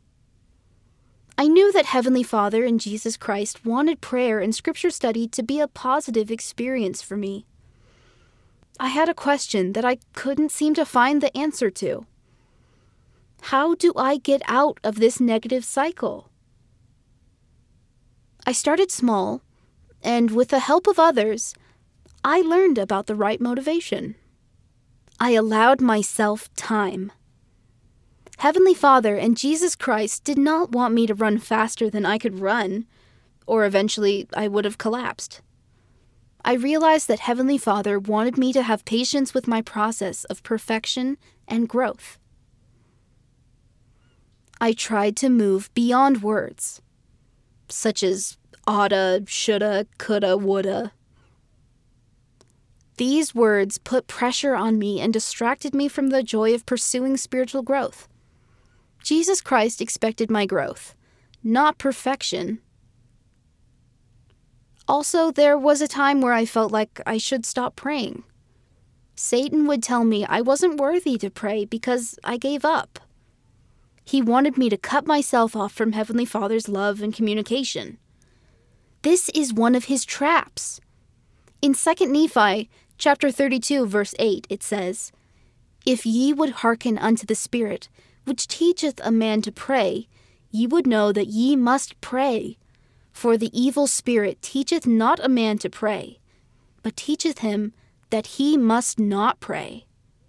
I knew that Heavenly Father and Jesus Christ wanted prayer and scripture study to be a positive experience for me. I had a question that I couldn't seem to find the answer to. How do I get out of this negative cycle? I started small, and with the help of others, I learned about the right motivation. I allowed myself time. Heavenly Father and Jesus Christ did not want me to run faster than I could run, or eventually I would have collapsed. I realized that Heavenly Father wanted me to have patience with my process of perfection and growth. I tried to move beyond words, such as oughta, shoulda, coulda, woulda. These words put pressure on me and distracted me from the joy of pursuing spiritual growth. Jesus Christ expected my growth, not perfection. Also, there was a time where I felt like I should stop praying. Satan would tell me I wasn't worthy to pray because I gave up. He wanted me to cut myself off from Heavenly Father's love and communication. This is one of his traps. In Second Nephi, chapter thirty-two, verse eight, it says, "If ye would hearken unto the Spirit, which teacheth a man to pray, ye would know that ye must pray. For the evil spirit teacheth not a man to pray, but teacheth him that he must not pray."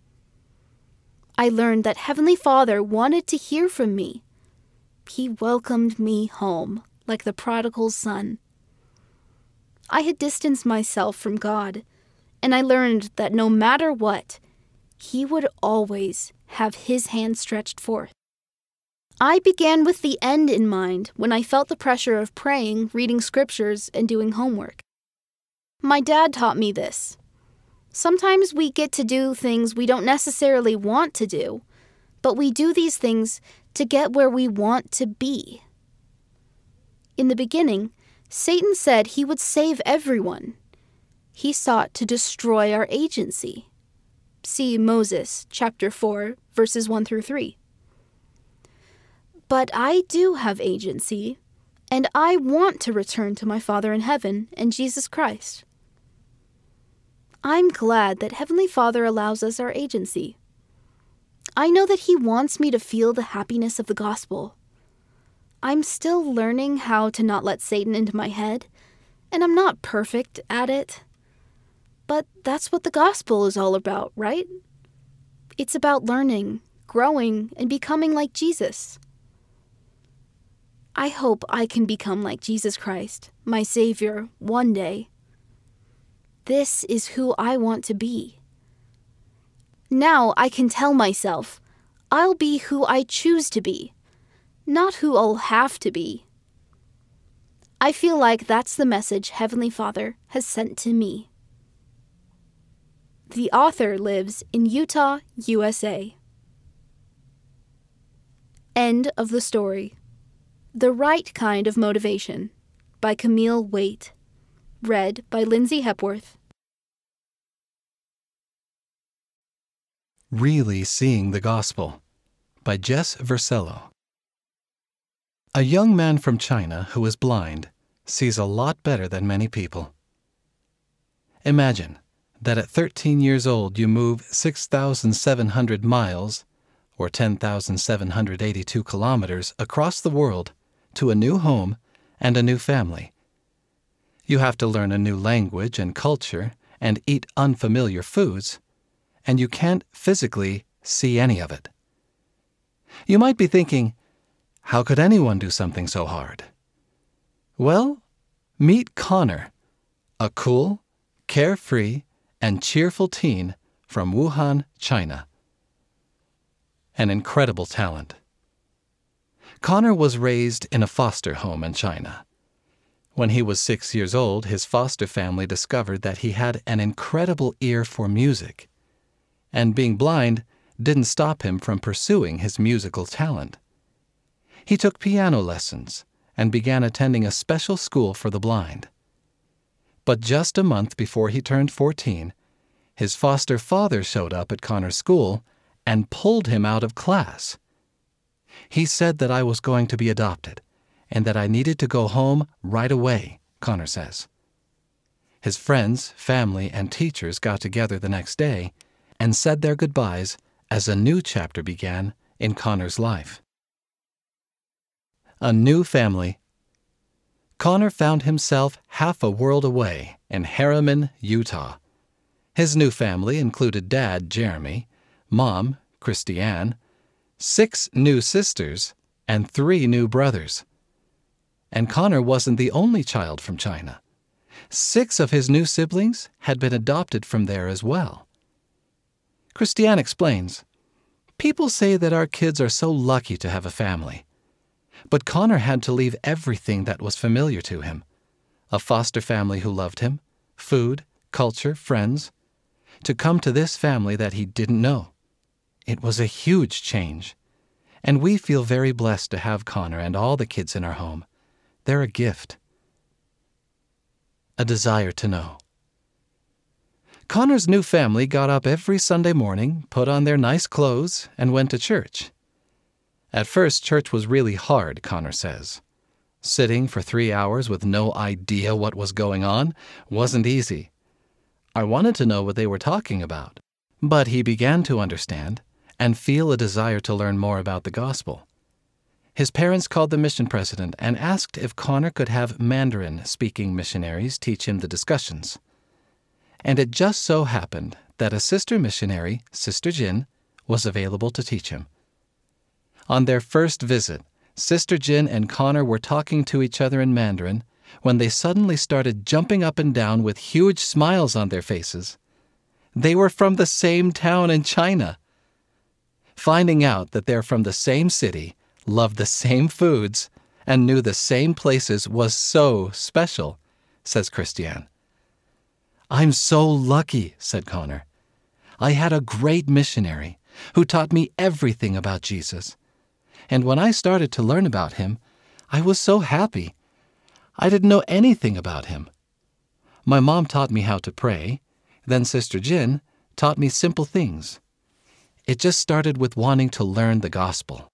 I learned that Heavenly Father wanted to hear from me. He welcomed me home, like the prodigal son. I had distanced myself from God, and I learned that no matter what, He would always have His hand stretched forth. I began with the end in mind when I felt the pressure of praying, reading scriptures, and doing homework. My dad taught me this. Sometimes we get to do things we don't necessarily want to do, but we do these things to get where we want to be. In the beginning, Satan said he would save everyone. He sought to destroy our agency. See Moses, chapter four, verses one through three. But I do have agency, and I want to return to my Father in heaven and Jesus Christ. I'm glad that Heavenly Father allows us our agency. I know that He wants me to feel the happiness of the gospel. I'm still learning how to not let Satan into my head, and I'm not perfect at it. But that's what the gospel is all about, right? It's about learning, growing, and becoming like Jesus. I hope I can become like Jesus Christ, my Savior, one day. This is who I want to be. Now I can tell myself, I'll be who I choose to be, not who I'll have to be. I feel like that's the message Heavenly Father has sent to me. The author lives in Utah, U S A. End of the story. The Right Kind of Motivation by Camille Waite. Read by Lindsay Hepworth. Really Seeing the Gospel by Jess Versello. A young man from China who is blind sees a lot better than many people. Imagine that at thirteen years old you move six thousand seven hundred miles, or ten thousand seven hundred eighty-two kilometers, across the world to a new home and a new family. You have to learn a new language and culture and eat unfamiliar foods, and you can't physically see any of it. You might be thinking, how could anyone do something so hard? Well, Meet Connor, a cool, carefree, and cheerful teen from Wuhan, China. An incredible talent. Connor was raised in a foster home in China. When he was six years old, his foster family discovered that he had an incredible ear for music, and being blind didn't stop him from pursuing his musical talent. He took piano lessons and began attending a special school for the blind. But just a month before he turned fourteen, his foster father showed up at Connor's school and pulled him out of class. He said that I was going to be adopted and that I needed to go home right away, Connor says. His friends, family, and teachers got together the next day and said their goodbyes as a new chapter began in Connor's life. A new family. Connor found himself half a world away in Harriman, Utah. His new family included Dad, Jeremy, Mom, Christiane, six new sisters, and three new brothers. And Connor wasn't the only child from China. Six of his new siblings had been adopted from there as well. Christiane explains, "People say that our kids are so lucky to have a family. But Connor had to leave everything that was familiar to him, a foster family who loved him, food, culture, friends, to come to this family that he didn't know. It was a huge change, and we feel very blessed to have Connor and all the kids in our home. They're a gift." A desire to know. Connor's new family got up every Sunday morning, put on their nice clothes, and went to church. At first, church was really hard, Connor says. Sitting for three hours with no idea what was going on wasn't easy. I wanted to know what they were talking about, but he began to understand and feel a desire to learn more about the gospel. His parents called the mission president and asked if Connor could have Mandarin-speaking missionaries teach him the discussions. And it just so happened that a sister missionary, Sister Jin, was available to teach him. On their first visit, Sister Jin and Connor were talking to each other in Mandarin when they suddenly started jumping up and down with huge smiles on their faces. They were from the same town in China. Finding out that they're from the same city, loved the same foods, and knew the same places was so special, says Christiane. "I'm so lucky," said Connor. "I had a great missionary who taught me everything about Jesus. And when I started to learn about him, I was so happy. I didn't know anything about him. My mom taught me how to pray, then Sister Jin taught me simple things. It just started with wanting to learn the gospel."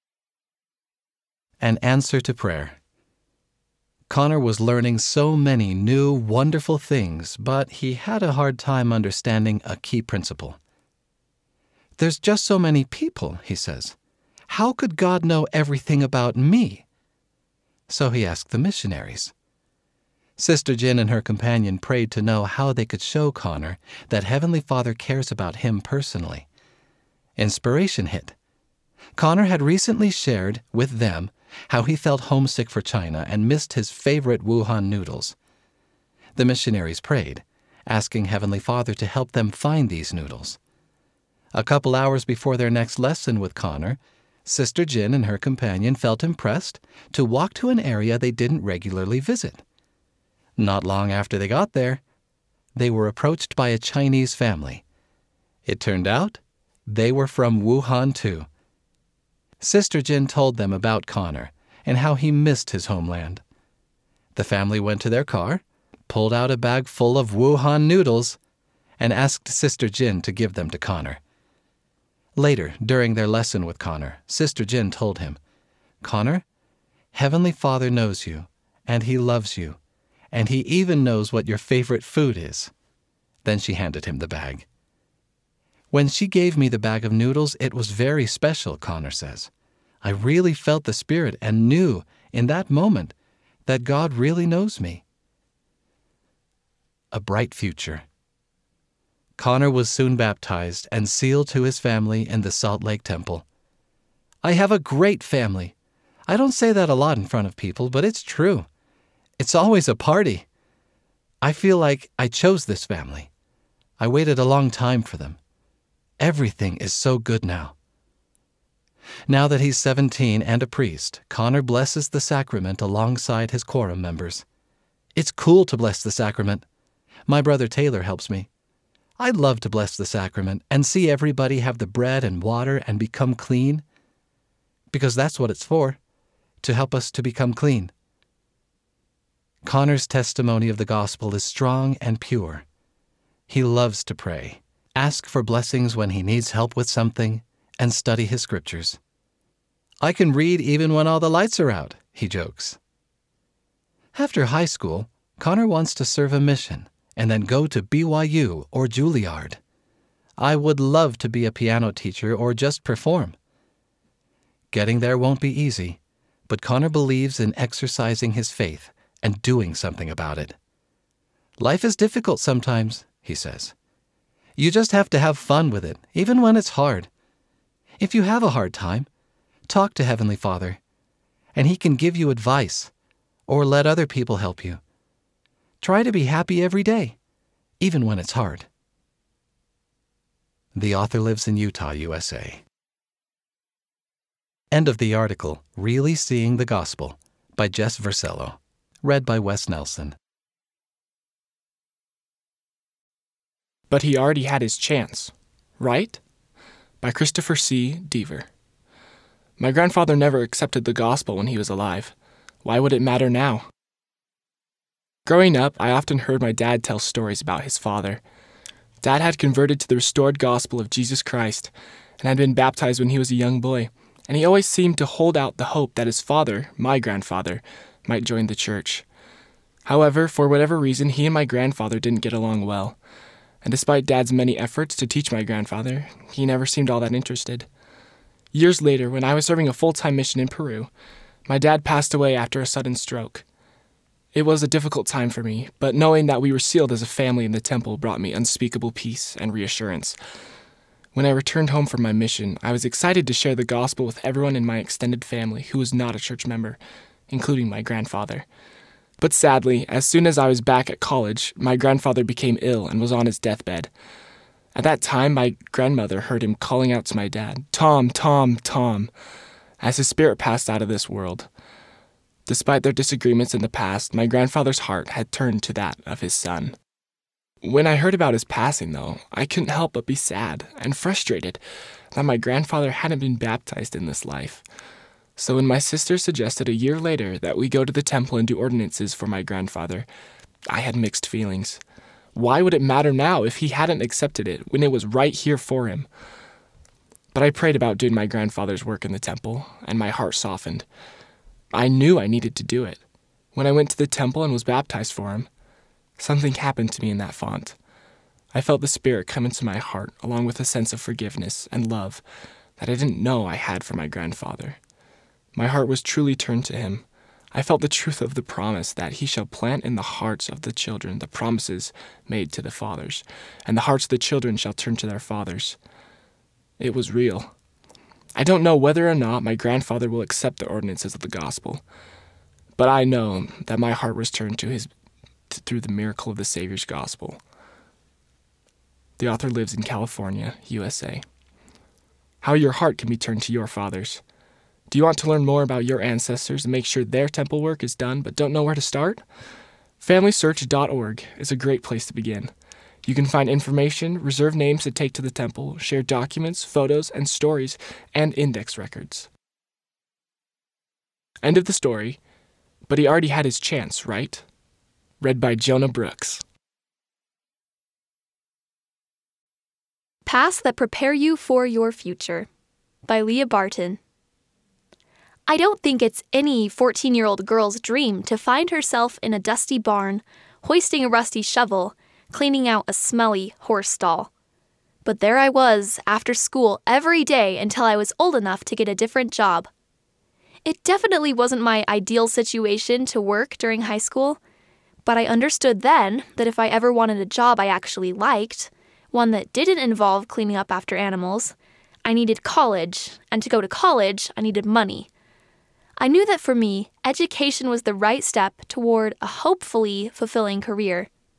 An answer to prayer. Connor was learning so many new, wonderful things, but he had a hard time understanding a key principle. "There's just so many people," he says. "How could God know everything about me?" So he asked the missionaries. Sister Jin and her companion prayed to know how they could show Connor that Heavenly Father cares about him personally. Inspiration hit. Connor had recently shared with them how he felt homesick for China and missed his favorite Wuhan noodles. The missionaries prayed, asking Heavenly Father to help them find these noodles. A couple hours before their next lesson with Connor, Sister Jin and her companion felt impressed to walk to an area they didn't regularly visit. Not long after they got there, they were approached by a Chinese family. It turned out they were from Wuhan too. Sister Jin told them about Connor and how he missed his homeland. The family went to their car, pulled out a bag full of Wuhan noodles, and asked Sister Jin to give them to Connor. Later, during their lesson with Connor, Sister Jin told him, "Connor, Heavenly Father knows you, and He loves you, and He even knows what your favorite food is." Then she handed him the bag. "When she gave me the bag of noodles, it was very special," Connor says. "I really felt the Spirit and knew in that moment that God really knows me." A bright future. Connor was soon baptized and sealed to his family in the Salt Lake Temple. "I have a great family. I don't say that a lot in front of people, but it's true. It's always a party. I feel like I chose this family. I waited a long time for them. Everything is so good now. Now that he's seventeen and a priest, Connor blesses the sacrament alongside his quorum members. It's cool to bless the sacrament. My brother Taylor helps me. I'd love to bless the sacrament and see everybody have the bread and water and become clean, because that's what it's for, to help us to become clean. Connor's testimony of the gospel is strong and pure. He loves to pray, ask for blessings when he needs help with something, and study his scriptures. I can read even when all the lights are out, he jokes. After high school, Connor wants to serve a mission and then go to B Y U or Juilliard. I would love to be a piano teacher or just perform. Getting there won't be easy, but Connor believes in exercising his faith and doing something about it. Life is difficult sometimes, he says. You just have to have fun with it, even when it's hard. If you have a hard time, talk to Heavenly Father, and He can give you advice or let other people help you. Try to be happy every day, even when it's hard. The author lives in Utah, U S A. End of the article, Really Seeing the Gospel, by Jess Versello, read by Wes Nelson. But He Already Had His Chance, Right? By Christopher C. Deaver. My grandfather never accepted the gospel when he was alive. Why would it matter now? Growing up, I often heard my dad tell stories about his father. Dad had converted to the restored gospel of Jesus Christ and had been baptized when he was a young boy, and he always seemed to hold out the hope that his father, my grandfather, might join the church. However, for whatever reason, he and my grandfather didn't get along well, and despite Dad's many efforts to teach my grandfather, he never seemed all that interested. Years later, when I was serving a full-time mission in Peru, my dad passed away after a sudden stroke. It was a difficult time for me, but knowing that we were sealed as a family in the temple brought me unspeakable peace and reassurance. When I returned home from my mission, I was excited to share the gospel with everyone in my extended family who was not a church member, including my grandfather. But sadly, as soon as I was back at college, my grandfather became ill and was on his deathbed. At that time, my grandmother heard him calling out to my dad, "Tom, Tom, Tom," as his spirit passed out of this world. Despite their disagreements in the past, my grandfather's heart had turned to that of his son. When I heard about his passing, though, I couldn't help but be sad and frustrated that my grandfather hadn't been baptized in this life. So when my sister suggested a year later that we go to the temple and do ordinances for my grandfather, I had mixed feelings. Why would it matter now if he hadn't accepted it when it was right here for him? But I prayed about doing my grandfather's work in the temple, and my heart softened. I knew I needed to do it. When I went to the temple and was baptized for him, something happened to me in that font. I felt the Spirit come into my heart, along with a sense of forgiveness and love that I didn't know I had for my grandfather. My heart was truly turned to him. I felt the truth of the promise that he shall plant in the hearts of the children the promises made to the fathers, and the hearts of the children shall turn to their fathers. It was real. I don't know whether or not my grandfather will accept the ordinances of the gospel, but I know that my heart was turned to his to, through the miracle of the Savior's gospel. The author lives in California, U S A. How your heart can be turned to your fathers. Do you want to learn more about your ancestors and make sure their temple work is done but don't know where to start? family search dot org is a great place to begin. You can find information, reserve names to take to the temple, share documents, photos, and stories, and index records. End of the story, but he already had his chance, right? Read by Jonah Brooks. Paths That Prepare You for Your Future by Leah Barton. I don't think it's any fourteen-year-old girl's dream to find herself in a dusty barn, hoisting a rusty shovel, cleaning out a smelly horse stall. But there I was, after school every day until I was old enough to get a different job. It definitely wasn't my ideal situation to work during high school, but I understood then that if I ever wanted a job I actually liked, one that didn't involve cleaning up after animals, I needed college, and to go to college, I needed money. I knew that for me, education was the right step toward a hopefully fulfilling career.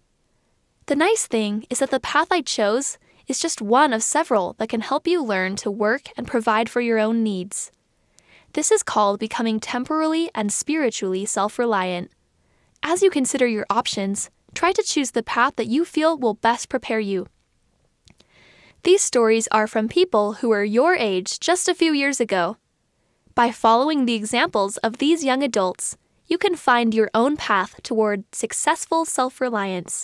The nice thing is that the path I chose is just one of several that can help you learn to work and provide for your own needs. This is called becoming temporally and spiritually self-reliant. As you consider your options, try to choose the path that you feel will best prepare you. These stories are from people who were your age just a few years ago. By following the examples of these young adults, you can find your own path toward successful self-reliance.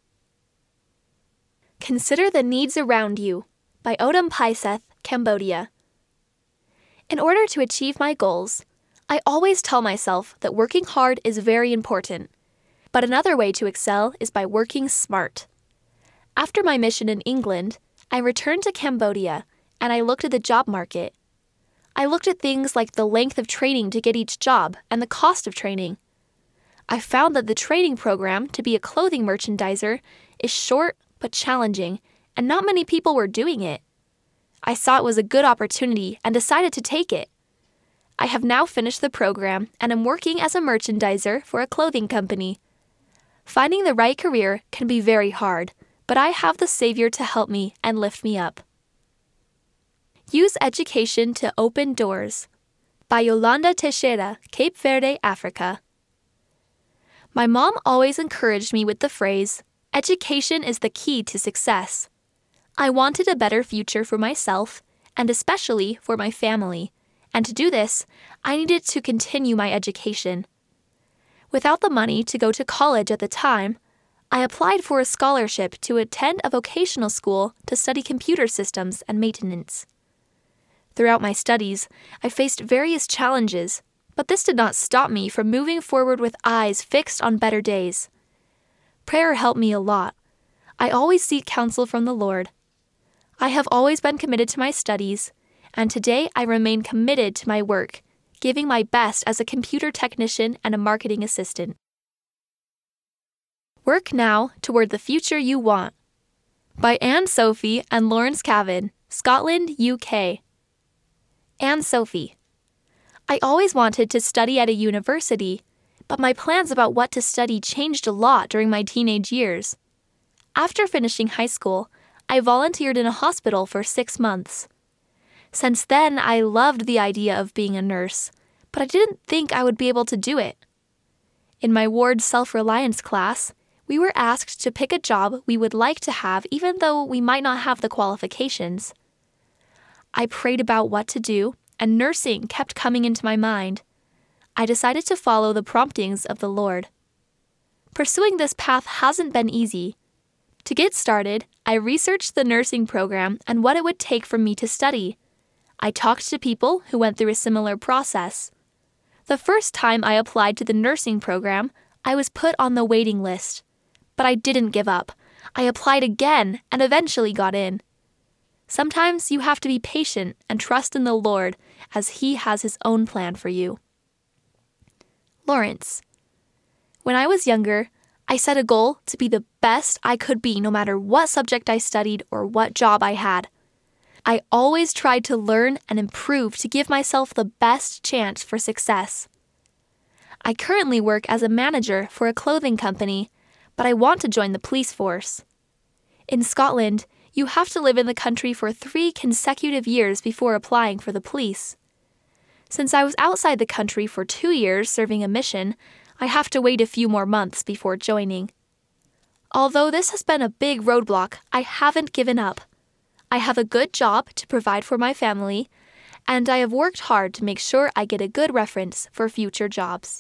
Consider the Needs Around You by Odom Paiseth, Cambodia. In order to achieve my goals, I always tell myself that working hard is very important, but another way to excel is by working smart. After my mission in England, I returned to Cambodia and I looked at the job market. I looked at things like the length of training to get each job and the cost of training. I found that the training program to be a clothing merchandiser is short but challenging, and not many people were doing it. I saw it was a good opportunity and decided to take it. I have now finished the program and am working as a merchandiser for a clothing company. Finding the right career can be very hard, but I have the Savior to help me and lift me up. Use Education to Open Doors by Yolanda Teixeira, Cape Verde, Africa. My mom always encouraged me with the phrase, "Education is the key to success." I wanted a better future for myself, and especially for my family, and to do this, I needed to continue my education. Without the money to go to college at the time, I applied for a scholarship to attend a vocational school to study computer systems and maintenance. Throughout my studies, I faced various challenges, but this did not stop me from moving forward with eyes fixed on better days. Prayer helped me a lot. I always seek counsel from the Lord. I have always been committed to my studies, and today I remain committed to my work, giving my best as a computer technician and a marketing assistant. Work Now Toward the Future You Want by Anne Sophie and Lawrence Cavan, Scotland, U K. Anne Sophie. I always wanted to study at a university, but my plans about what to study changed a lot during my teenage years. After finishing high school, I volunteered in a hospital for six months. Since then, I loved the idea of being a nurse, but I didn't think I would be able to do it. In my ward self-reliance class, we were asked to pick a job we would like to have even though we might not have the qualifications. I prayed about what to do, and nursing kept coming into my mind. I decided to follow the promptings of the Lord. Pursuing this path hasn't been easy. To get started, I researched the nursing program and what it would take for me to study. I talked to people who went through a similar process. The first time I applied to the nursing program, I was put on the waiting list. But I didn't give up. I applied again and eventually got in. Sometimes you have to be patient and trust in the Lord as He has His own plan for you. Lawrence. When I was younger, I set a goal to be the best I could be no matter what subject I studied or what job I had. I always tried to learn and improve to give myself the best chance for success. I currently work as a manager for a clothing company, but I want to join the police force. In Scotland, you have to live in the country for three consecutive years before applying for the police. Since I was outside the country for two years serving a mission, I have to wait a few more months before joining. Although this has been a big roadblock, I haven't given up. I have a good job to provide for my family, and I have worked hard to make sure I get a good reference for future jobs.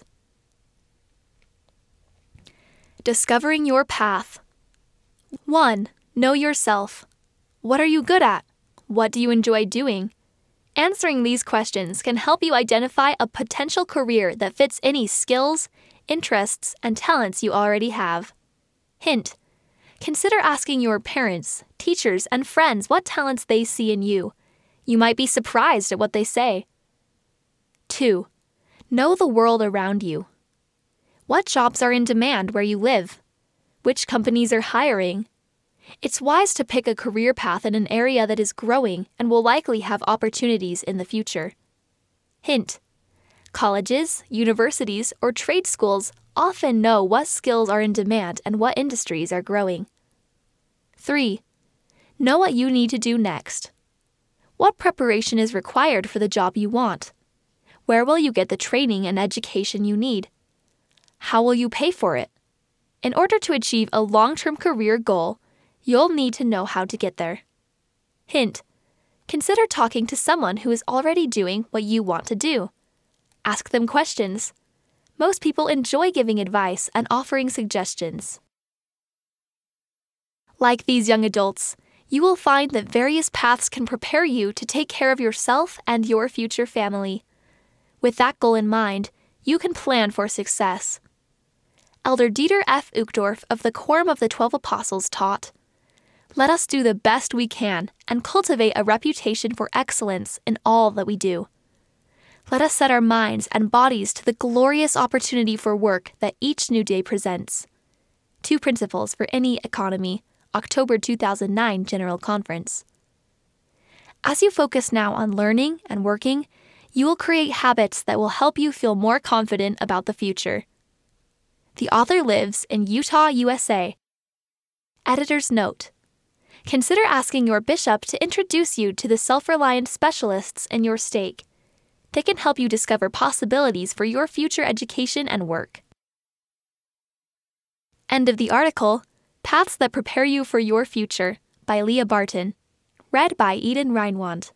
Discovering your path. one. Know yourself. What are you good at? What do you enjoy doing? Answering these questions can help you identify a potential career that fits any skills, interests, and talents you already have. Hint: consider asking your parents, teachers, and friends what talents they see in you. You might be surprised at what they say. two. Know the world around you. What jobs are in demand where you live? Which companies are hiring? It's wise to pick a career path in an area that is growing and will likely have opportunities in the future. Hint: colleges, universities, or trade schools often know what skills are in demand and what industries are growing. Three, know what you need to do next. What preparation is required for the job you want? Where will you get the training and education you need? How will you pay for it? In order to achieve a long-term career goal, you'll need to know how to get there. Hint: consider talking to someone who is already doing what you want to do. Ask them questions. Most people enjoy giving advice and offering suggestions. Like these young adults, you will find that various paths can prepare you to take care of yourself and your future family. With that goal in mind, you can plan for success. Elder Dieter F. Uchtdorf of the Quorum of the Twelve Apostles taught, "Let us do the best we can and cultivate a reputation for excellence in all that we do. Let us set our minds and bodies to the glorious opportunity for work that each new day presents." Two Principles for Any Economy, October two thousand nine General Conference. As you focus now on learning and working, you will create habits that will help you feel more confident about the future. The author lives in Utah, U S A. Editor's note: consider asking your bishop to introduce you to the self-reliant specialists in your stake. They can help you discover possibilities for your future education and work. End of the article. Paths That Prepare You for Your Future by Leah Barton. Read by Eden Reinwand.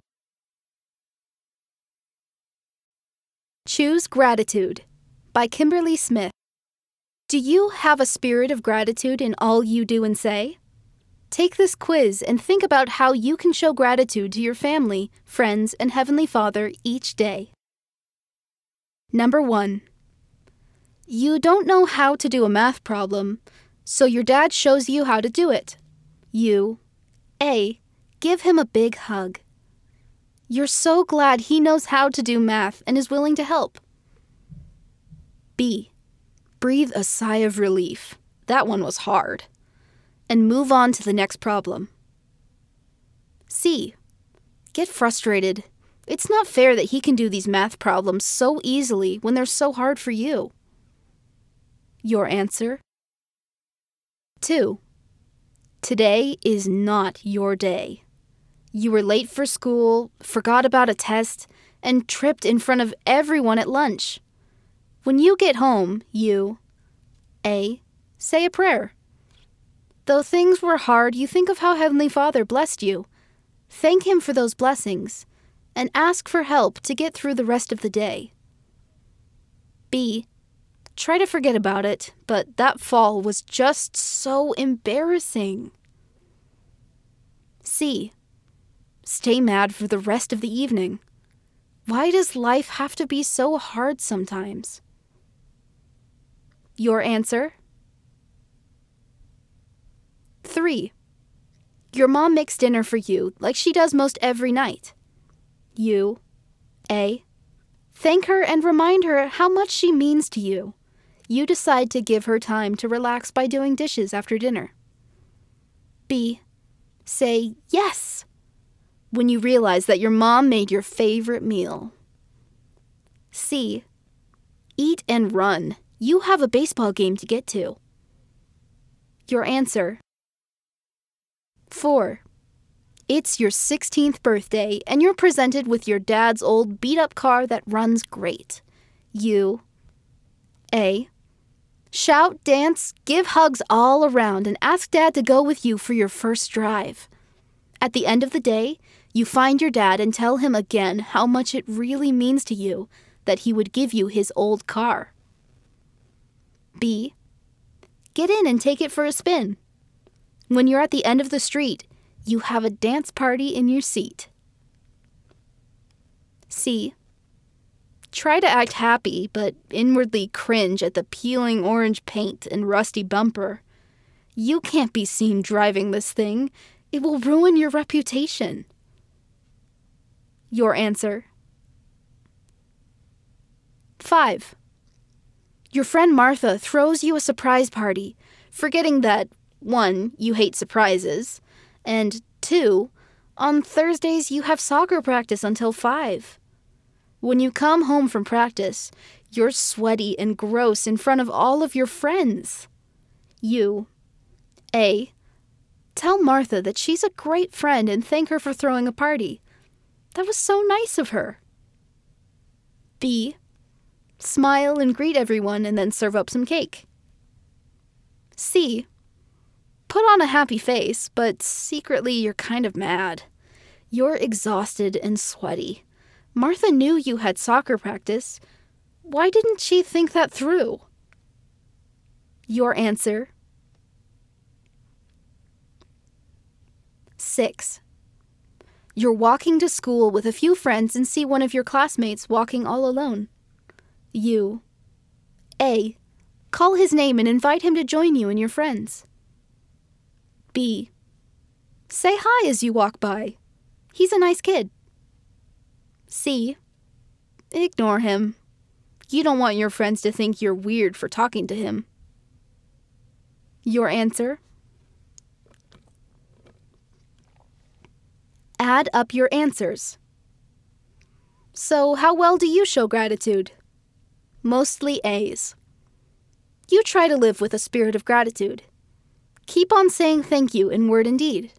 Choose Gratitude by Kimberly Smith. Do you have a spirit of gratitude in all you do and say? Take this quiz and think about how you can show gratitude to your family, friends, and Heavenly Father each day. Number one. You don't know how to do a math problem, so your dad shows you how to do it. You, A, give him a big hug. You're so glad he knows how to do math and is willing to help. B, breathe a sigh of relief. That one was hard. And move on to the next problem. C, get frustrated. It's not fair that he can do these math problems so easily when they're so hard for you. Your answer? Two, today is not your day. You were late for school, forgot about a test, and tripped in front of everyone at lunch. When you get home, you A, say a prayer. Though things were hard, you think of how Heavenly Father blessed you. Thank Him for those blessings, and ask for help to get through the rest of the day. B, try to forget about it, but that fall was just so embarrassing. C, stay mad for the rest of the evening. Why does life have to be so hard sometimes? Your answer? Three, your mom makes dinner for you like she does most every night. You, A, thank her and remind her how much she means to you. You decide to give her time to relax by doing dishes after dinner. B, say yes when you realize that your mom made your favorite meal. C, eat and run. You have a baseball game to get to. Your answer? Four, it's your sixteenth birthday and you're presented with your dad's old beat-up car that runs great. You, A, shout, dance, give hugs all around, and ask Dad to go with you for your first drive. At the end of the day, you find your dad and tell him again how much it really means to you that he would give you his old car. B, get in and take it for a spin. When you're at the end of the street, you have a dance party in your seat. C, try to act happy, but inwardly cringe at the peeling orange paint and rusty bumper. You can't be seen driving this thing. It will ruin your reputation. Your answer? Five, your friend Martha throws you a surprise party, forgetting that, one, you hate surprises, and two, on Thursdays you have soccer practice until five. When you come home from practice, you're sweaty and gross in front of all of your friends. You, A, Tell Martha that she's a great friend and thank her for throwing a party. That was so nice of her. B. Smile and greet everyone and then serve up some cake. C. Put on a happy face, but secretly you're kind of mad. You're exhausted and sweaty. Martha knew you had soccer practice. Why didn't she think that through? Your answer. Six. You're walking to school with a few friends and see one of your classmates walking all alone. You. A. Call his name and invite him to join you and your friends. B. Say hi as you walk by. He's a nice kid. C. Ignore him. You don't want your friends to think you're weird for talking to him. Your answer? Add up your answers. So, how well do you show gratitude? Mostly A's. You try to live with a spirit of gratitude. Keep on saying thank you in word and deed.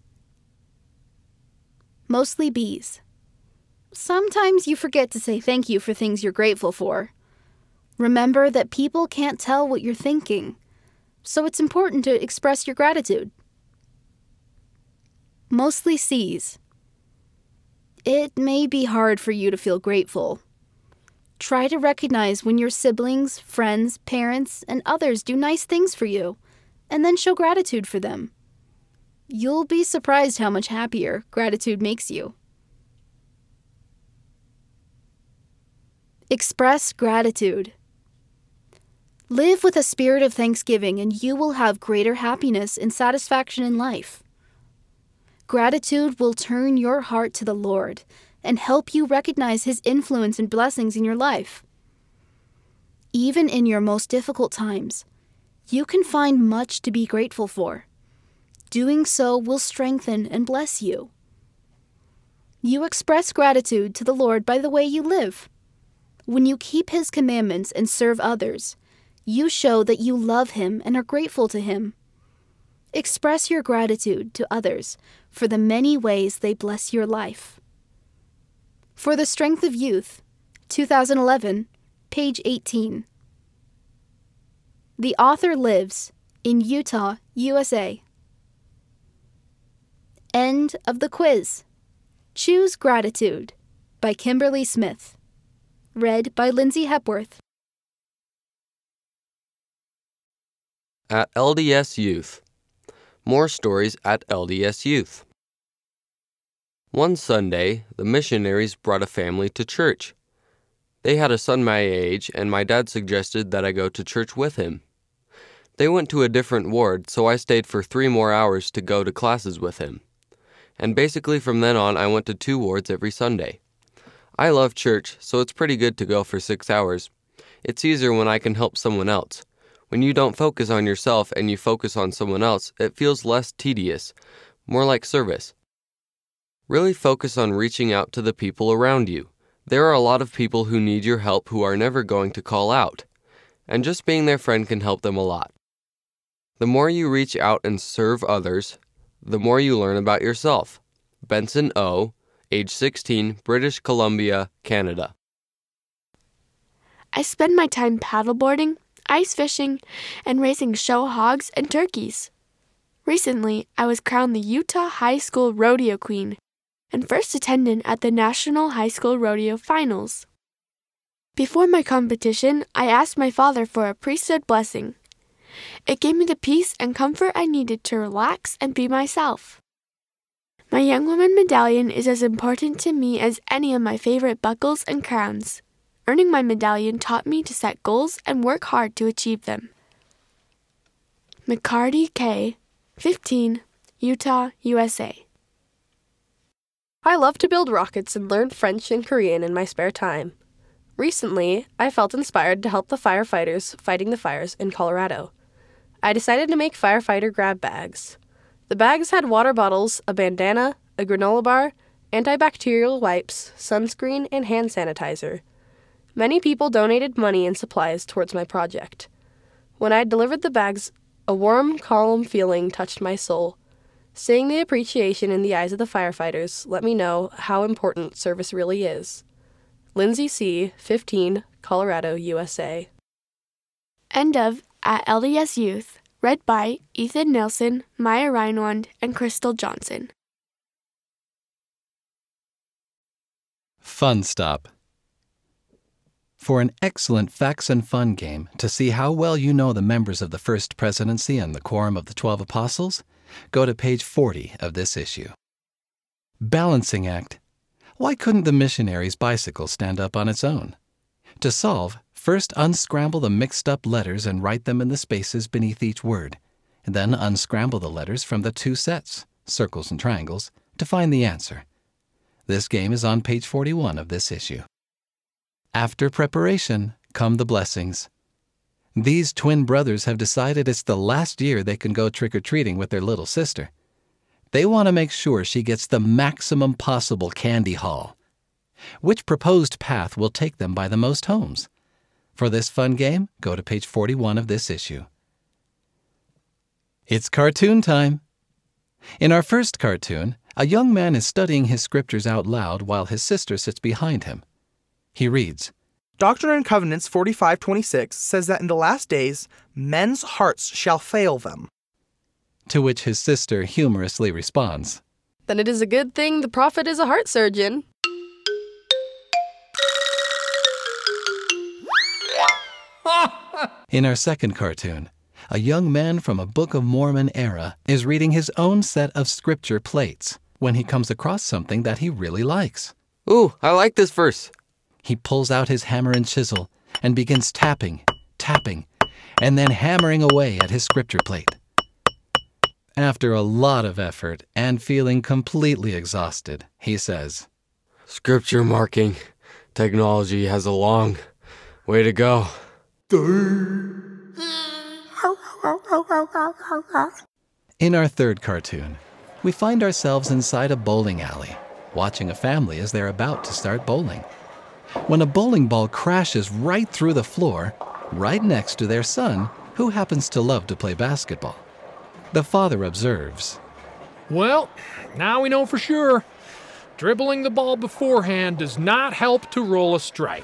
Mostly B's. Sometimes you forget to say thank you for things you're grateful for. Remember that people can't tell what you're thinking, so it's important to express your gratitude. Mostly C's. It may be hard for you to feel grateful. Try to recognize when your siblings, friends, parents, and others do nice things for you, and then show gratitude for them. You'll be surprised how much happier gratitude makes you. Express gratitude. Live with a spirit of thanksgiving and you will have greater happiness and satisfaction in life. Gratitude will turn your heart to the Lord and help you recognize His influence and blessings in your life. Even in your most difficult times, you can find much to be grateful for. Doing so will strengthen and bless you. You express gratitude to the Lord by the way you live. When you keep His commandments and serve others, you show that you love Him and are grateful to Him. Express your gratitude to others for the many ways they bless your life. For the Strength of Youth, twenty eleven, page eighteen. The author lives in Utah, U S A. End of the quiz. Choose Gratitude by Kimberly Smith. Read by Lindsay Hepworth. At L D S Youth. More stories at L D S Youth. One Sunday, the missionaries brought a family to church. They had a son my age, and my dad suggested that I go to church with him. They went to a different ward, so I stayed for three more hours to go to classes with him. And basically from then on, I went to two wards every Sunday. I love church, so it's pretty good to go for six hours. It's easier when I can help someone else. When you don't focus on yourself and you focus on someone else, it feels less tedious, more like service. Really focus on reaching out to the people around you. There are a lot of people who need your help who are never going to call out, and just being their friend can help them a lot. The more you reach out and serve others, the more you learn about yourself. Benson O., age sixteen, British Columbia, Canada. I spend my time paddleboarding, ice fishing, and raising show hogs and turkeys. Recently, I was crowned the Utah High School Rodeo Queen and first attendant at the National High School Rodeo Finals. Before my competition, I asked my father for a priesthood blessing. It gave me the peace and comfort I needed to relax and be myself. My Young Woman medallion is as important to me as any of my favorite buckles and crowns. Earning my medallion taught me to set goals and work hard to achieve them. McCarty K., fifteen, Utah, U S A. I love to build rockets and learn French and Korean in my spare time. Recently, I felt inspired to help the firefighters fighting the fires in Colorado. I decided to make firefighter grab bags. The bags had water bottles, a bandana, a granola bar, antibacterial wipes, sunscreen, and hand sanitizer. Many people donated money and supplies towards my project. When I delivered the bags, a warm, calm feeling touched my soul. Seeing the appreciation in the eyes of the firefighters let me know how important service really is. Lindsay C., fifteen, Colorado, U S A. End of At L D S Youth, read by Ethan Nelson, Maya Reinwand, and Crystal Johnson. Fun Stop. For an excellent Facts and Fun game to see how well you know the members of the First Presidency and the Quorum of the Twelve Apostles, go to page forty of this issue. Balancing act. Why couldn't the missionary's bicycle stand up on its own? To solve, first unscramble the mixed-up letters and write them in the spaces beneath each word. Then unscramble the letters from the two sets, circles and triangles, to find the answer. This game is on page forty-one of this issue. After preparation come the blessings. These twin brothers have decided it's the last year they can go trick-or-treating with their little sister. They want to make sure she gets the maximum possible candy haul. Which proposed path will take them by the most homes? For this fun game, go to page forty-one of this issue. It's cartoon time. In our first cartoon, a young man is studying his scriptures out loud while his sister sits behind him. He reads, Doctrine and Covenants forty-five twenty-six says that in the last days, men's hearts shall fail them. To which his sister humorously responds, Then it is a good thing the prophet is a heart surgeon. In our second cartoon, a young man from a Book of Mormon era is reading his own set of scripture plates when he comes across something that he really likes. Ooh, I like this verse. He pulls out his hammer and chisel and begins tapping, tapping, and then hammering away at his scripture plate. After a lot of effort and feeling completely exhausted, he says, Scripture marking technology has a long way to go. In our third cartoon, we find ourselves inside a bowling alley, watching a family as they're about to start bowling, when a bowling ball crashes right through the floor, right next to their son, who happens to love to play basketball. The father observes, Well, now we know for sure. Dribbling the ball beforehand does not help to roll a strike.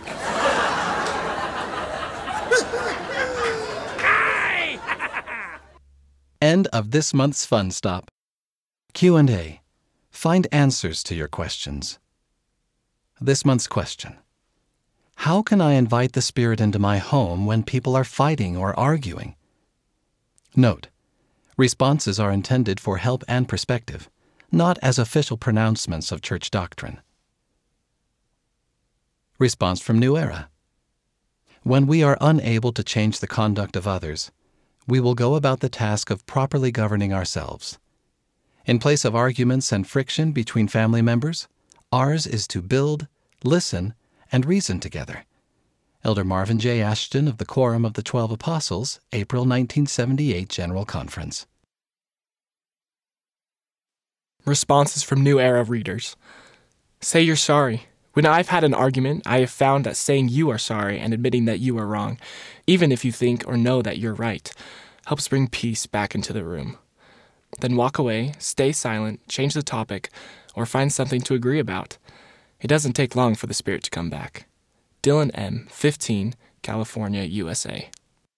End of this month's Fun Stop. Q and A. Find answers to your questions. This month's question. How can I invite the Spirit into my home when people are fighting or arguing? Note, responses are intended for help and perspective, not as official pronouncements of church doctrine. Response from New Era. When we are unable to change the conduct of others, we will go about the task of properly governing ourselves. In place of arguments and friction between family members, ours is to build, listen, and reason together. Elder Marvin J. Ashton of the Quorum of the Twelve Apostles, April nineteen seventy-eight General Conference. Responses from New Era readers. Say you're sorry. When I've had an argument, I have found that saying you are sorry and admitting that you are wrong, even if you think or know that you're right, helps bring peace back into the room. Then walk away, stay silent, change the topic, or find something to agree about. It doesn't take long for the Spirit to come back. Dylan M., fifteen, California, U S A.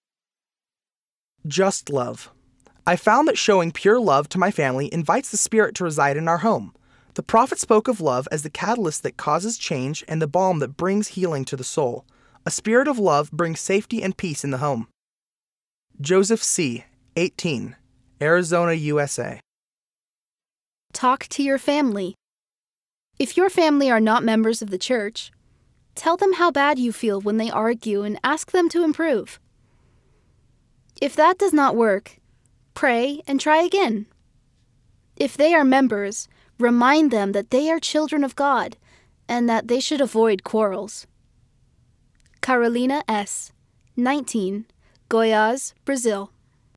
Just love. I found that showing pure love to my family invites the Spirit to reside in our home. The prophet spoke of love as the catalyst that causes change and the balm that brings healing to the soul. A spirit of love brings safety and peace in the home. Joseph C., eighteen, Arizona, U S A. Talk to your family. If your family are not members of the church, tell them how bad you feel when they argue and ask them to improve. If that does not work, pray and try again. If they are members, remind them that they are children of God and that they should avoid quarrels. Carolina S., nineteen, Goiás, Brazil.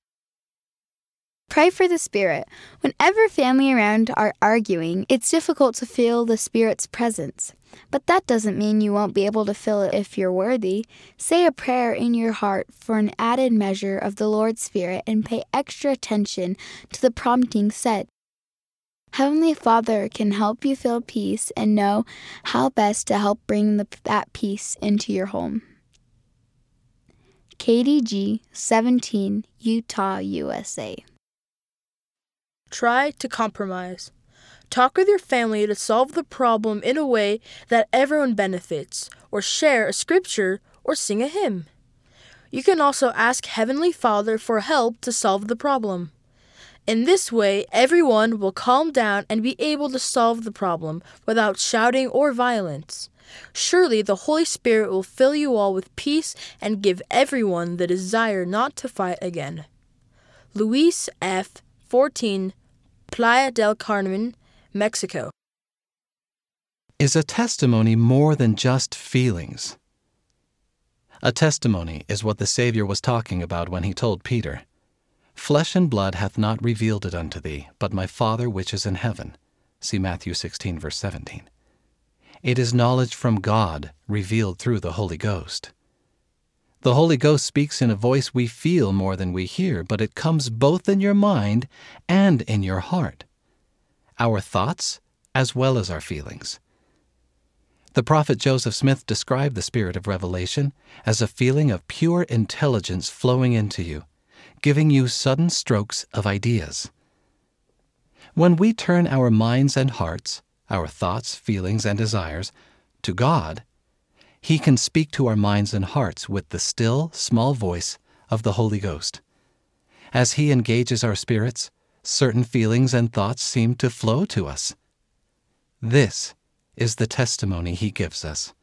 Pray for the Spirit. Whenever family around are arguing, it's difficult to feel the Spirit's presence. But that doesn't mean you won't be able to feel it if you're worthy. Say a prayer in your heart for an added measure of the Lord's Spirit and pay extra attention to the prompting set. Heavenly Father can help you feel peace and know how best to help bring the, that peace into your home. K D G seventeen, Utah, U S A. Try to compromise. Talk with your family to solve the problem in a way that everyone benefits, or share a scripture or sing a hymn. You can also ask Heavenly Father for help to solve the problem. In this way, everyone will calm down and be able to solve the problem without shouting or violence. Surely the Holy Spirit will fill you all with peace and give everyone the desire not to fight again. Luis F., fourteen, Playa del Carmen, Mexico. Is a testimony more than just feelings? A testimony is what the Savior was talking about when he told Peter, "Flesh and blood hath not revealed it unto thee, but my Father which is in heaven." See Matthew sixteen, verse seventeen. It is knowledge from God revealed through the Holy Ghost. The Holy Ghost speaks in a voice we feel more than we hear, but it comes both in your mind and in your heart. Our thoughts as well as our feelings. The prophet Joseph Smith described the spirit of revelation as a feeling of pure intelligence flowing into you, giving you sudden strokes of ideas. When we turn our minds and hearts, our thoughts, feelings, and desires, to God, He can speak to our minds and hearts with the still, small voice of the Holy Ghost. As He engages our spirits, certain feelings and thoughts seem to flow to us. This is the testimony He gives us.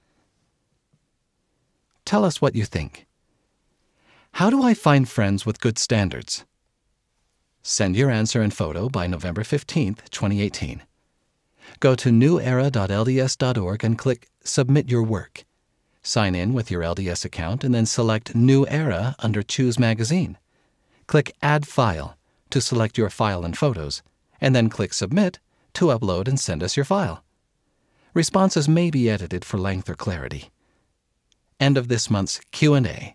Tell us what you think. How do I find friends with good standards? Send your answer and photo by November fifteenth, twenty eighteen. Go to new era dot l d s dot org and click Submit Your Work. Sign in with your L D S account and then select New Era under Choose Magazine. Click Add File to select your file and photos, and then click Submit to upload and send us your file. Responses may be edited for length or clarity. End of this month's Q and A.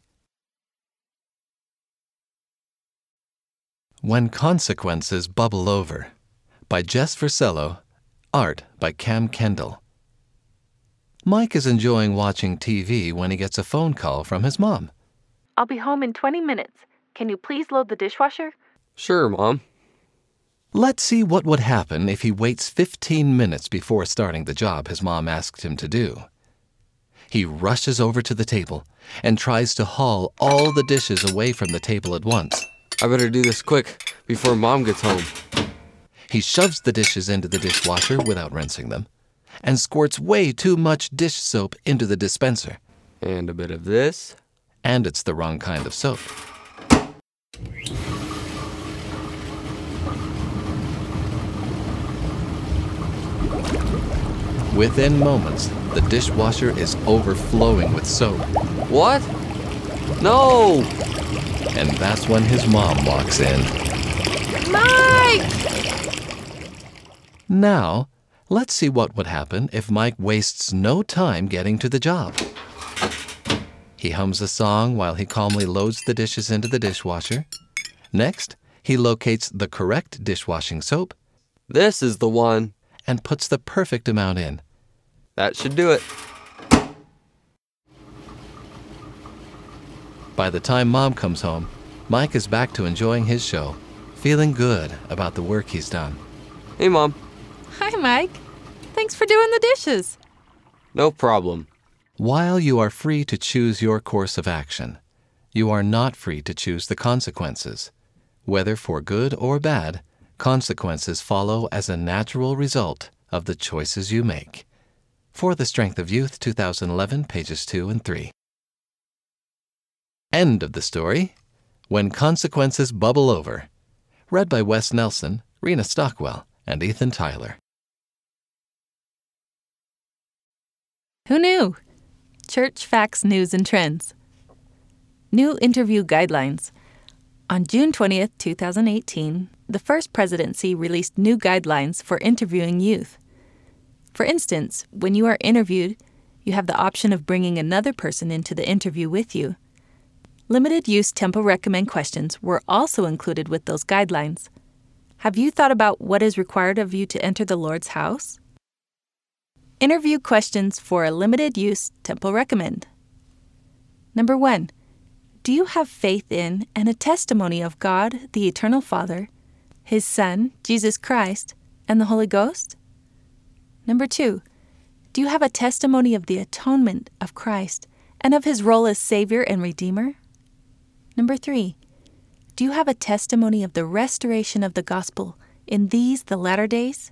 When Consequences Bubble Over by Jess Versello, art by Cam Kendall. Mike is enjoying watching T V when he gets a phone call from his mom. I'll be home in twenty minutes. Can you please load the dishwasher? Sure, Mom. Let's see what would happen if he waits fifteen minutes before starting the job his mom asked him to do. He rushes over to the table and tries to haul all the dishes away from the table at once. I better do this quick before Mom gets home. He shoves the dishes into the dishwasher without rinsing them and squirts way too much dish soap into the dispenser. And a bit of this. And it's the wrong kind of soap. Within moments, the dishwasher is overflowing with soap. What? No! And that's when his mom walks in. Mike! Now, let's see what would happen if Mike wastes no time getting to the job. He hums a song while he calmly loads the dishes into the dishwasher. Next, he locates the correct dishwashing soap. This is the one. And puts the perfect amount in. That should do it. By the time Mom comes home, Mike is back to enjoying his show, feeling good about the work he's done. Hey, Mom. Hi, Mike. Thanks for doing the dishes. No problem. While you are free to choose your course of action, you are not free to choose the consequences. Whether for good or bad, consequences follow as a natural result of the choices you make. For the Strength of Youth, two thousand eleven, pages two and three. End of the story. When Consequences Bubble Over. Read by Wes Nelson, Rena Stockwell, and Ethan Tyler. Who knew? Church Facts, News, and Trends. New Interview Guidelines. On June twentieth, two thousand eighteen, the First Presidency released new guidelines for interviewing youth. For instance, when you are interviewed, you have the option of bringing another person into the interview with you. Limited use Tempo Recommend questions were also included with those guidelines. Have you thought about what is required of you to enter the Lord's house? Interview questions for a limited use Temple Recommend. Number one, do you have faith in and a testimony of God, the Eternal Father, His Son, Jesus Christ, and the Holy Ghost? Number two, do you have a testimony of the atonement of Christ and of His role as Savior and Redeemer? Number three, do you have a testimony of the restoration of the gospel in these, the latter days?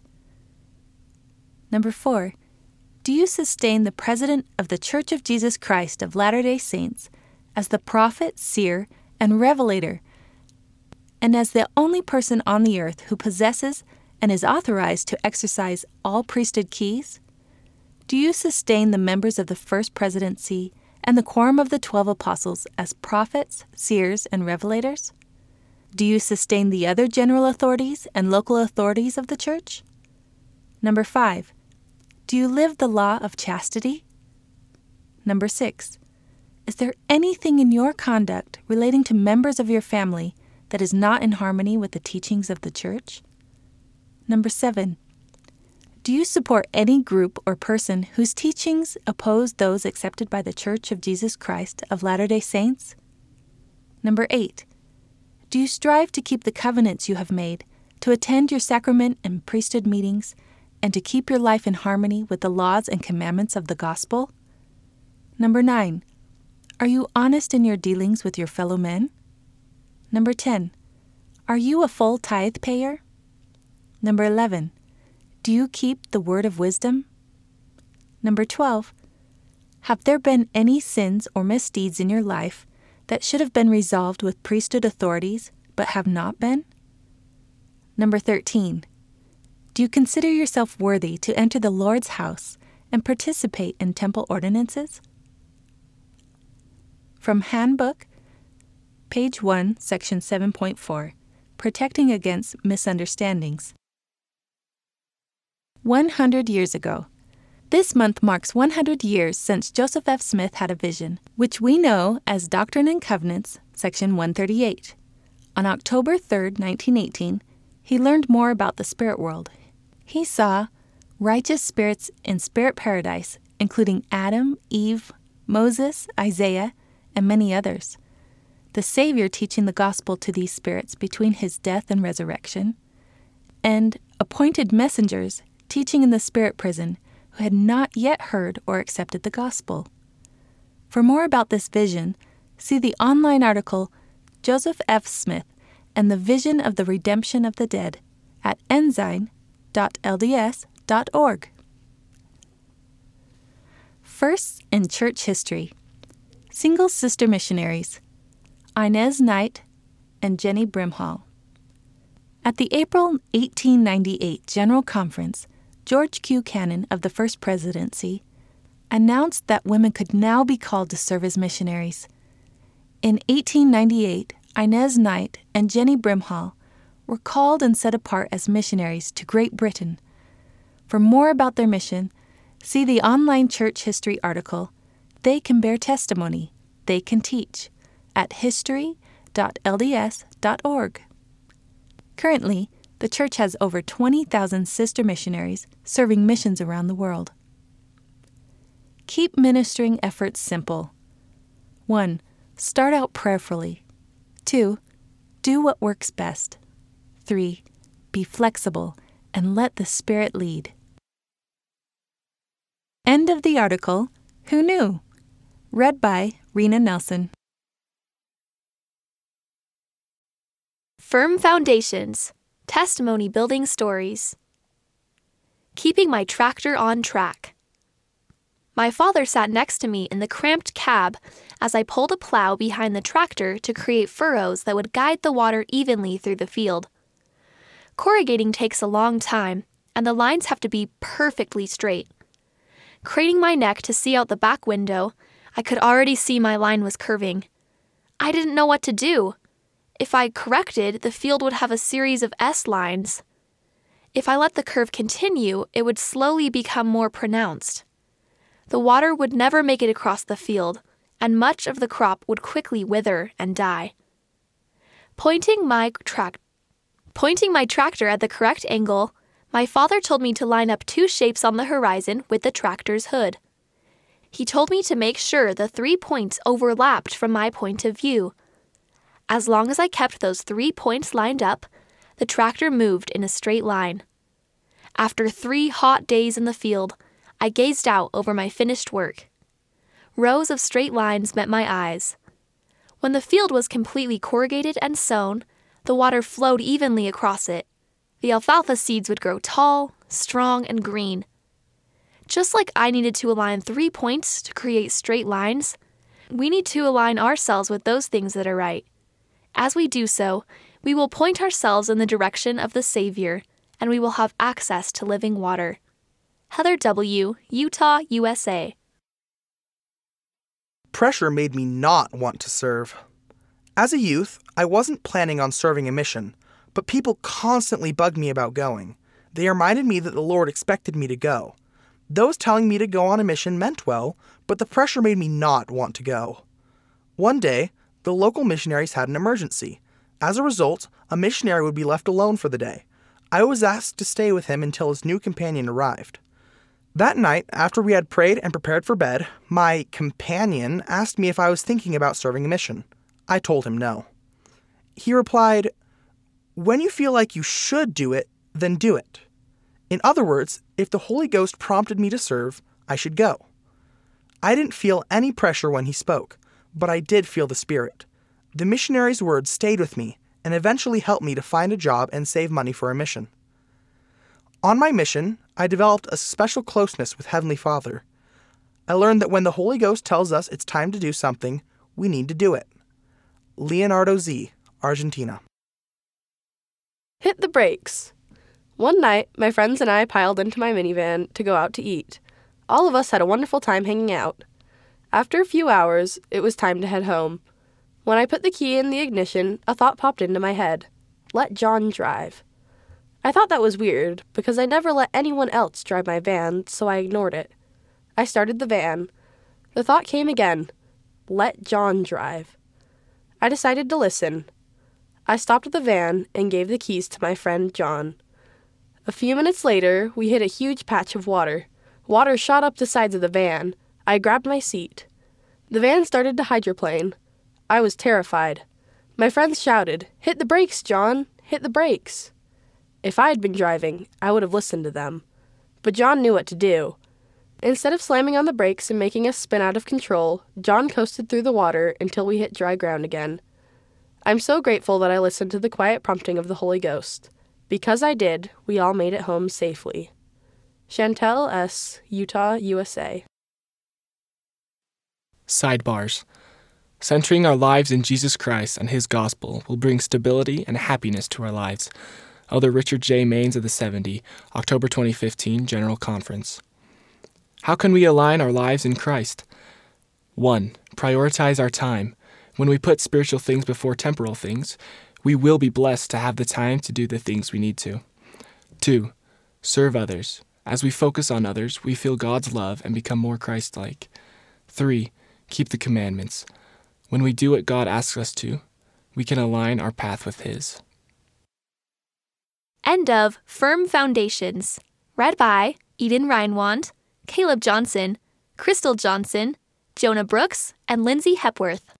Number four, do you sustain the President of the Church of Jesus Christ of Latter-day Saints as the prophet, seer, and revelator, and as the only person on the earth who possesses and is authorized to exercise all priesthood keys? Do you sustain the members of the First Presidency and the quorum of the twelve apostles as prophets, seers, and revelators? Do you sustain the other general authorities and local authorities of the church? Number five, do you live the law of chastity? Number six, is there anything in your conduct relating to members of your family that is not in harmony with the teachings of the church? Number seven, do you support any group or person whose teachings oppose those accepted by the Church of Jesus Christ of Latter-day Saints? Number eight, do you strive to keep the covenants you have made, to attend your sacrament and priesthood meetings, and to keep your life in harmony with the laws and commandments of the gospel? Number nine, are you honest in your dealings with your fellow men? Number ten, are you a full tithe payer? Number eleven, do you keep the word of wisdom? Number twelve, have there been any sins or misdeeds in your life that should have been resolved with priesthood authorities but have not been? Number thirteen, do you consider yourself worthy to enter the Lord's house and participate in temple ordinances? From Handbook, page one, section seven point four, Protecting Against Misunderstandings. one hundred years ago. This month marks one hundred years since Joseph F. Smith had a vision, which we know as Doctrine and Covenants, section one thirty-eight. On October third, nineteen eighteen, he learned more about the spirit world. He saw righteous spirits in spirit paradise, including Adam, Eve, Moses, Isaiah, and many others. The Savior teaching the gospel to these spirits between his death and resurrection, and appointed messengers teaching in the spirit prison who had not yet heard or accepted the gospel. For more about this vision, see the online article Joseph F. Smith and the Vision of the Redemption of the Dead at ensign dot l d s dot org. Firsts in Church History. Single Sister Missionaries, Inez Knight and Jenny Brimhall. At the April eighteen ninety-eight General Conference, George Q. Cannon of the First Presidency announced that women could now be called to serve as missionaries. In eighteen ninety-eight, Inez Knight and Jenny Brimhall were called and set apart as missionaries to Great Britain. For more about their mission, see the online church history article, They Can Bear Testimony, They Can Teach, at history dot l d s dot org. Currently, the church has over twenty thousand sister missionaries serving missions around the world. Keep ministering efforts simple. one. Start out prayerfully. two. Do what works best. three. Be flexible and let the Spirit lead. End of the article. Who knew? Read by Rena Nelson. Firm Foundations. Testimony Building Stories. Keeping my tractor on track. My father sat next to me in the cramped cab as I pulled a plow behind the tractor to create furrows that would guide the water evenly through the field. Corrugating takes a long time, and the lines have to be perfectly straight. Craning my neck to see out the back window, I could already see my line was curving. I didn't know what to do. If I corrected, the field would have a series of S lines. If I let the curve continue, it would slowly become more pronounced. The water would never make it across the field, and much of the crop would quickly wither and die. Pointing my track, Pointing my tractor at the correct angle, my father told me to line up two shapes on the horizon with the tractor's hood. He told me to make sure the three points overlapped from my point of view. As long as I kept those three points lined up, the tractor moved in a straight line. After three hot days in the field, I gazed out over my finished work. Rows of straight lines met my eyes. When the field was completely corrugated and sown, the water flowed evenly across it. The alfalfa seeds would grow tall, strong, and green. Just like I needed to align three points to create straight lines, we need to align ourselves with those things that are right. As we do so, we will point ourselves in the direction of the Savior, and we will have access to living water. Heather W., Utah, U S A. Pressure made me not want to serve. As a youth, I wasn't planning on serving a mission, but people constantly bugged me about going. They reminded me that the Lord expected me to go. Those telling me to go on a mission meant well, but the pressure made me not want to go. One day, the local missionaries had an emergency. As a result, a missionary would be left alone for the day. I was asked to stay with him until his new companion arrived. That night, after we had prayed and prepared for bed, my companion asked me if I was thinking about serving a mission. I told him no. He replied, "When you feel like you should do it, then do it." In other words, if the Holy Ghost prompted me to serve, I should go. I didn't feel any pressure when he spoke, but I did feel the Spirit. The missionary's words stayed with me and eventually helped me to find a job and save money for a mission. On my mission, I developed a special closeness with Heavenly Father. I learned that when the Holy Ghost tells us it's time to do something, we need to do it. Leonardo Z., Argentina. Hit the brakes. One night, my friends and I piled into my minivan to go out to eat. All of us had a wonderful time hanging out. After a few hours, it was time to head home. When I put the key in the ignition, a thought popped into my head. Let John drive. I thought that was weird, because I never let anyone else drive my van, so I ignored it. I started the van. The thought came again. Let John drive. I decided to listen. I stopped the van and gave the keys to my friend John. A few minutes later, we hit a huge patch of water. Water shot up the sides of the van. I grabbed my seat. The van started to hydroplane. I was terrified. My friends shouted, "Hit the brakes, John! Hit the brakes!" If I had been driving, I would have listened to them. But John knew what to do. Instead of slamming on the brakes and making us spin out of control, John coasted through the water until we hit dry ground again. I'm so grateful that I listened to the quiet prompting of the Holy Ghost. Because I did, we all made it home safely. Chantel S., Utah, U S A. Sidebars. Centering our lives in Jesus Christ and His gospel will bring stability and happiness to our lives. Elder Richard J. Maines of the seventy, October twenty fifteen, General Conference. How can we align our lives in Christ? One. Prioritize our time. When we put spiritual things before temporal things, we will be blessed to have the time to do the things we need to. Two. Serve others. As we focus on others, we feel God's love and become more Christ-like. Three. Keep the commandments. When we do what God asks us to, we can align our path with His. End of Firm Foundations. Read by Eden Reinwand, Caleb Johnson, Crystal Johnson, Jonah Brooks, and Lindsay Hepworth.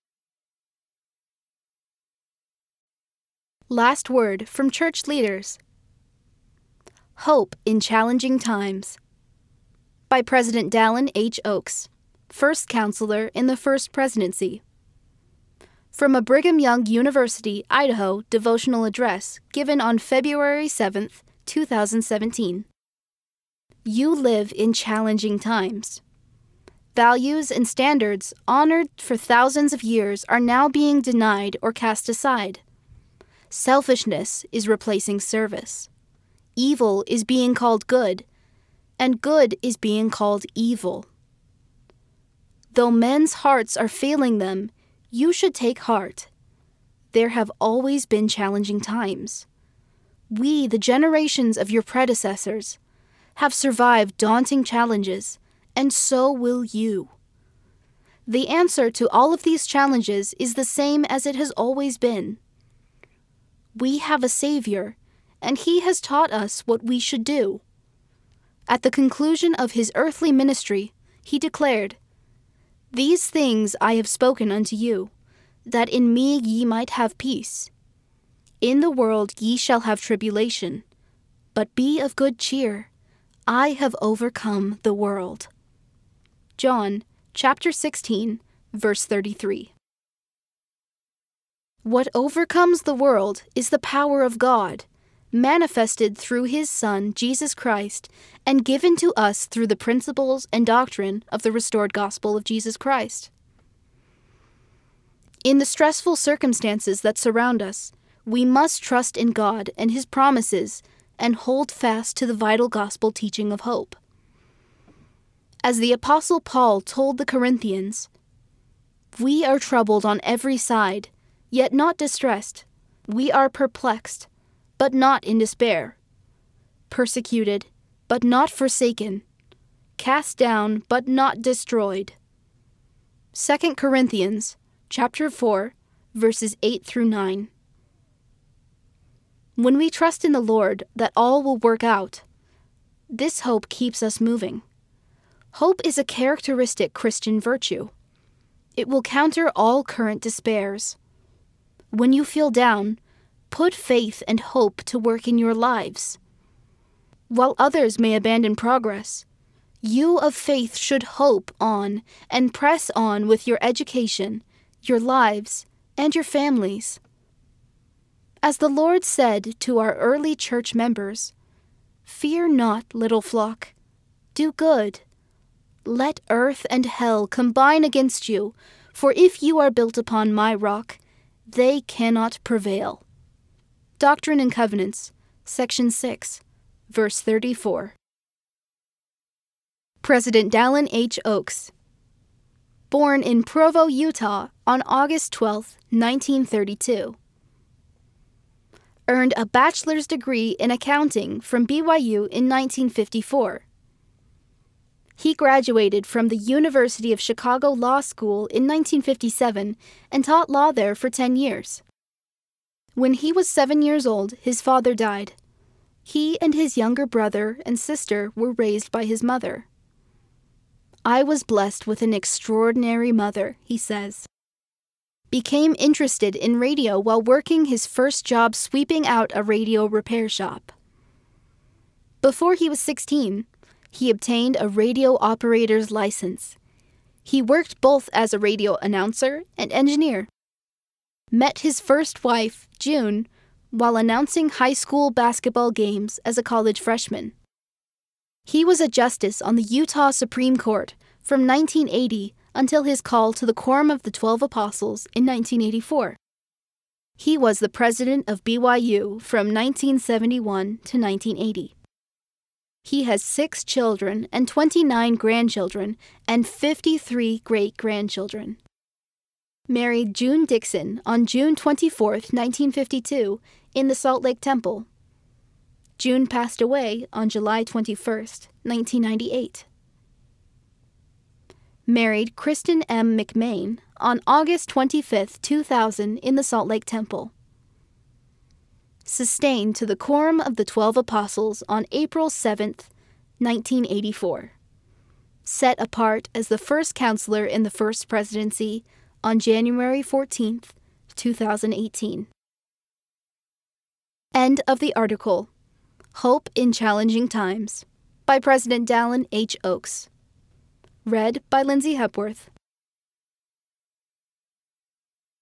Last word from church leaders. Hope in Challenging Times. By President Dallin H. Oaks, First Counselor in the First Presidency. From a Brigham Young University, Idaho devotional address given on February seventh, two thousand seventeen. You live in challenging times. Values and standards honored for thousands of years are now being denied or cast aside. Selfishness is replacing service. Evil is being called good, and good is being called evil. Though men's hearts are failing them, you should take heart. There have always been challenging times. We, the generations of your predecessors, have survived daunting challenges, and so will you. The answer to all of these challenges is the same as it has always been. We have a Savior, and he has taught us what we should do. At the conclusion of his earthly ministry, he declared, "These things I have spoken unto you, that in me ye might have peace. In the world ye shall have tribulation, but be of good cheer. I have overcome the world." John chapter sixteen, verse thirty-three. What overcomes the world is the power of God, manifested through his Son, Jesus Christ, and given to us through the principles and doctrine of the restored gospel of Jesus Christ. In the stressful circumstances that surround us, we must trust in God and his promises and hold fast to the vital gospel teaching of hope. As the Apostle Paul told the Corinthians, "We are troubled on every side, yet not distressed. We are perplexed, but not in despair. Persecuted, but not forsaken. Cast down, but not destroyed." Second Corinthians chapter four, verses eight through nine. When we trust in the Lord that all will work out, this hope keeps us moving. Hope is a characteristic Christian virtue. It will counter all current despairs. When you feel down, put faith and hope to work in your lives. While others may abandon progress, you of faith should hope on and press on with your education, your lives, and your families. As the Lord said to our early church members, "Fear not, little flock. Do good. Let earth and hell combine against you, for if you are built upon my rock, they cannot prevail." Doctrine and Covenants, section six, verse thirty-four. President Dallin H. Oaks. Born in Provo, Utah on August twelfth, nineteen thirty-two. Earned a bachelor's degree in accounting from B Y U in nineteen fifty-four. He graduated from the University of Chicago Law School in nineteen fifty-seven and taught law there for ten years. When he was seven years old, his father died. He and his younger brother and sister were raised by his mother. "I was blessed with an extraordinary mother," he says. Became interested in radio while working his first job sweeping out a radio repair shop. Before he was sixteen, he obtained a radio operator's license. He worked both as a radio announcer and engineer. Met his first wife, June, while announcing high school basketball games as a college freshman. He was a justice on the Utah Supreme Court from nineteen eighty until his call to the Quorum of the Twelve Apostles in nineteen eighty-four. He was the president of B Y U from nineteen seventy-one to nineteen eighty. He has six children and twenty-nine grandchildren and fifty-three great-grandchildren. Married June Dixon on June twenty-fourth, nineteen fifty-two, in the Salt Lake Temple. June passed away on July twenty-first, nineteen ninety-eight. Married Kristen M. McMain on August twenty-fifth, two thousand, in the Salt Lake Temple. Sustained to the Quorum of the Twelve Apostles on April seventh, nineteen eighty-four. Set apart as the first counselor in the First Presidency on January fourteenth, two thousand eighteen. End of the article. Hope in Challenging Times by President Dallin H. Oaks. Read by Lindsay Hepworth.